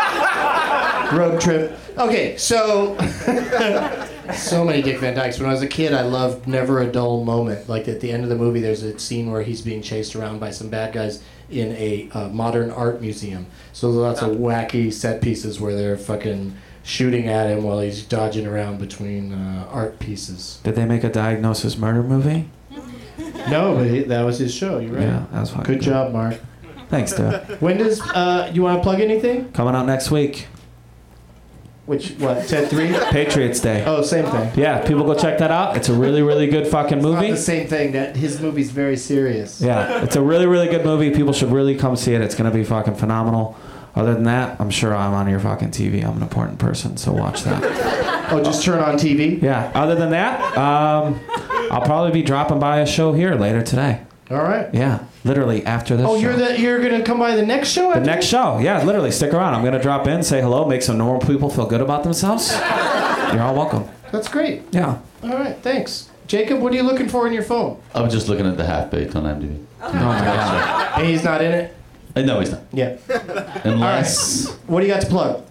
Road trip. Okay, so so many Dick Van Dykes. When I was a kid, I loved Never a Dull Moment. Like at the end of the movie, there's a scene where he's being chased around by some bad guys in a modern art museum. So lots of wacky set pieces where they're fucking shooting at him while he's dodging around between art pieces. Did they make a Diagnosis Murder movie? No, but that was his show. You're right. Yeah, that was fucking good job, Mark. Thanks, dude. When does you want to plug anything? Coming out next week. What? Ted 3? Patriots Day. Oh, same thing. Yeah, people go check that out. It's a really, really good fucking movie. It's not the same thing. That his movie's very serious. Yeah, it's a really, really good movie. People should really come see it. It's gonna be fucking phenomenal. Other than that, I'm sure I'm on your fucking TV. I'm an important person, so watch that. Oh, just turn on TV? Yeah. Other than that, I'll probably be dropping by a show here later today. All right. Yeah, literally after this. Oh, show. you're gonna come by the next show? The next show, yeah, literally. Stick around. I'm gonna drop in, say hello, make some normal people feel good about themselves. You're all welcome. That's great. Yeah. All right, thanks. Jacob, what are you looking for in your phone? I was just looking at the Half Baked on IMDb. Oh my god. And he's not in it? No, he's not. Yeah. Unless. All right. What do you got to plug?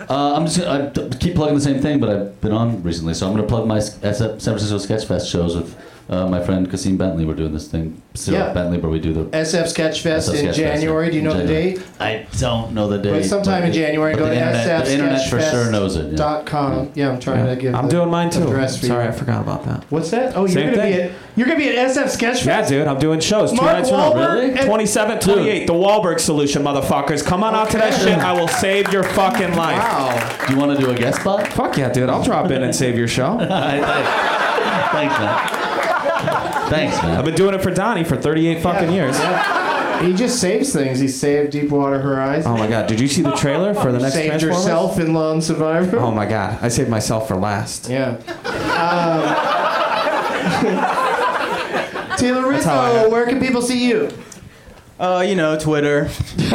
I keep plugging the same thing, but I've been on recently, so I'm going to plug my San Francisco Sketchfest shows with my friend Kasim Bentley. We're doing this thing, Bentley, where we do the SF Sketchfest in January. Do you know the date? I don't know the date. But sometime in January, go to The internet for sure knows it. Yeah. .com. Yeah, I'm trying to give. I'm doing mine too. Sorry, I forgot about that. What's that? Oh, Same thing. You're gonna be at SF Sketchfest. Yeah, dude, I'm doing shows. Mark 2 nights in a row. Wahlberg Really? 27, 28. The Wahlberg Solution, motherfuckers. Come on out to that shit. I will save your fucking life. Wow. Do you want to do a guest spot? Fuck yeah, dude. I'll drop in and save your show. Thanks, man. Thanks, man. I've been doing it for Donnie for 38 fucking years. He just saves things. He saved Deepwater Horizon. Oh my god, did you see the trailer for the next Saved Transformers? yourself in Lone Survivor. Oh my god, I saved myself for last. Yeah. Taylor Rizzo, where can people see you? Twitter.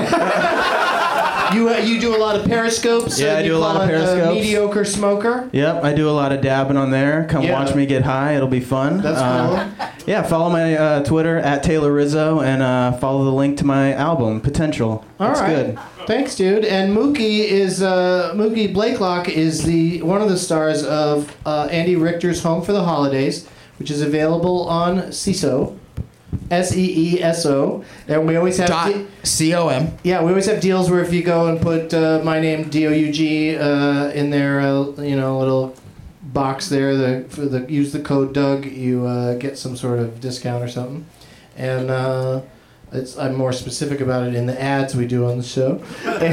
You do a lot of periscopes. Yeah, I do a lot of periscopes. Mediocre smoker. Yep, I do a lot of dabbing on there. Come watch me get high. It'll be fun. That's cool. Yeah, follow my Twitter at Taylor Rizzo and follow the link to my album Potential. That's good. Thanks, dude. And Mookie Blakelock is one of the stars of Andy Richter's Home for the Holidays, which is available on CESO. SEESO, and we always have .com. Yeah, we always have deals where if you go and put my name DOUG in their little box there, use the code Doug, you get some sort of discount or something. And I'm more specific about it in the ads we do on the show.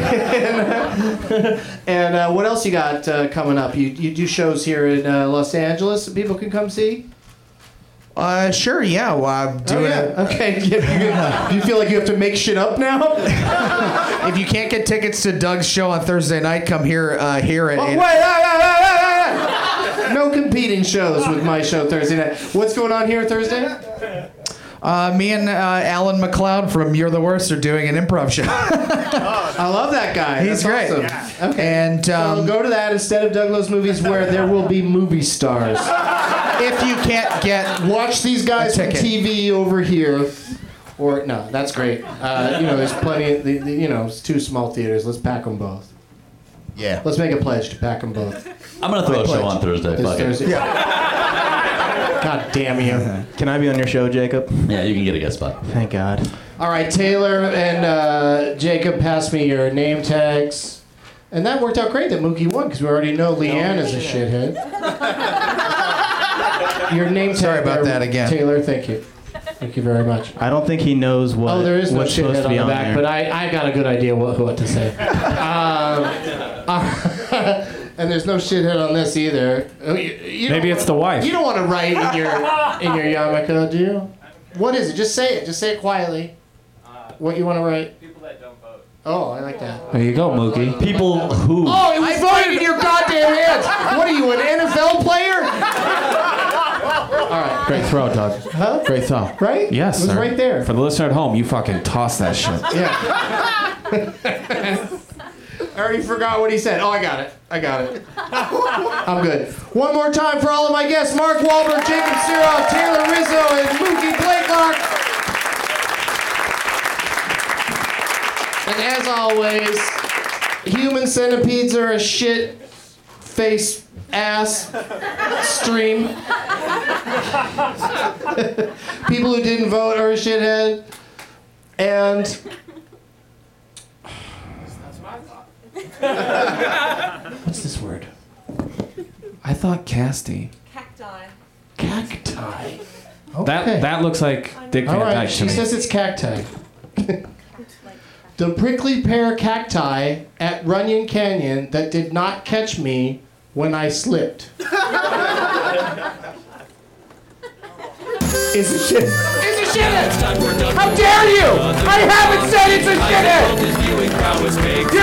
And what else you got coming up? You do shows here in Los Angeles that people can come see? Sure, yeah. Well, I'm doing it. Okay. Do you feel like you have to make shit up now? If you can't get tickets to Doug's show on Thursday night, come here at... Wait. No competing shows with my show Thursday night. What's going on here Thursday night? Me and Alan McLeod from You're the Worst are doing an improv show. I love that guy. He's great. Awesome. Yeah. Okay. And so go to that instead of Doug Loves Movies, where there will be movie stars. if you can't get watch these guys a from ticket. TV over here. Or no, that's great. There's plenty. It's 2 small theaters. Let's pack them both. Yeah. Let's make a pledge to pack them both. I'm gonna throw a show on Thursday. This Fuck it. Thursday. God damn you. Can I be on your show, Jacob? Yeah, you can get a guest spot. Thank God. All right, Taylor and Jacob, pass me your name tags. And that worked out great that Mookie won because we already know Leanne is a shithead. Your name tag. Sorry about there, that again. Taylor, thank you. Thank you very much. I don't think he knows what. Oh, there is no what's supposed shithead to on be the on back, there. but I got a good idea what to say. And there's no shithead on this either. Maybe it's the wife. You don't want to write in your yarmulke, do you? What is it? Just say it. Just say it quietly. What you want to write? People that don't vote. Oh, I like that. There you go, Mookie. People who. Oh, it was right in your goddamn hands. What are you, an NFL player? All right. Great throw, Doug. Huh? Great throw. Right? Yes, It was sir. right there. For the listener at home, you fucking toss that shit. Yeah. I already forgot what he said. Oh, I got it. I'm good. One more time for all of my guests: Mark Wahlberg, Jacob Siroff, Taylor Rizzo, and Mookie Blakelock. And as always, human centipedes are a shit face ass stream. People who didn't vote are a shithead. And what's this word? I thought casty. Cacti. Cacti. Okay. That looks like Dick Van All right, Dyke to she me. says it's cacti. The prickly pear cacti at Runyon Canyon that did not catch me when I slipped. It's a shit. It's a shithead! How dare you! I haven't said it's a shithead!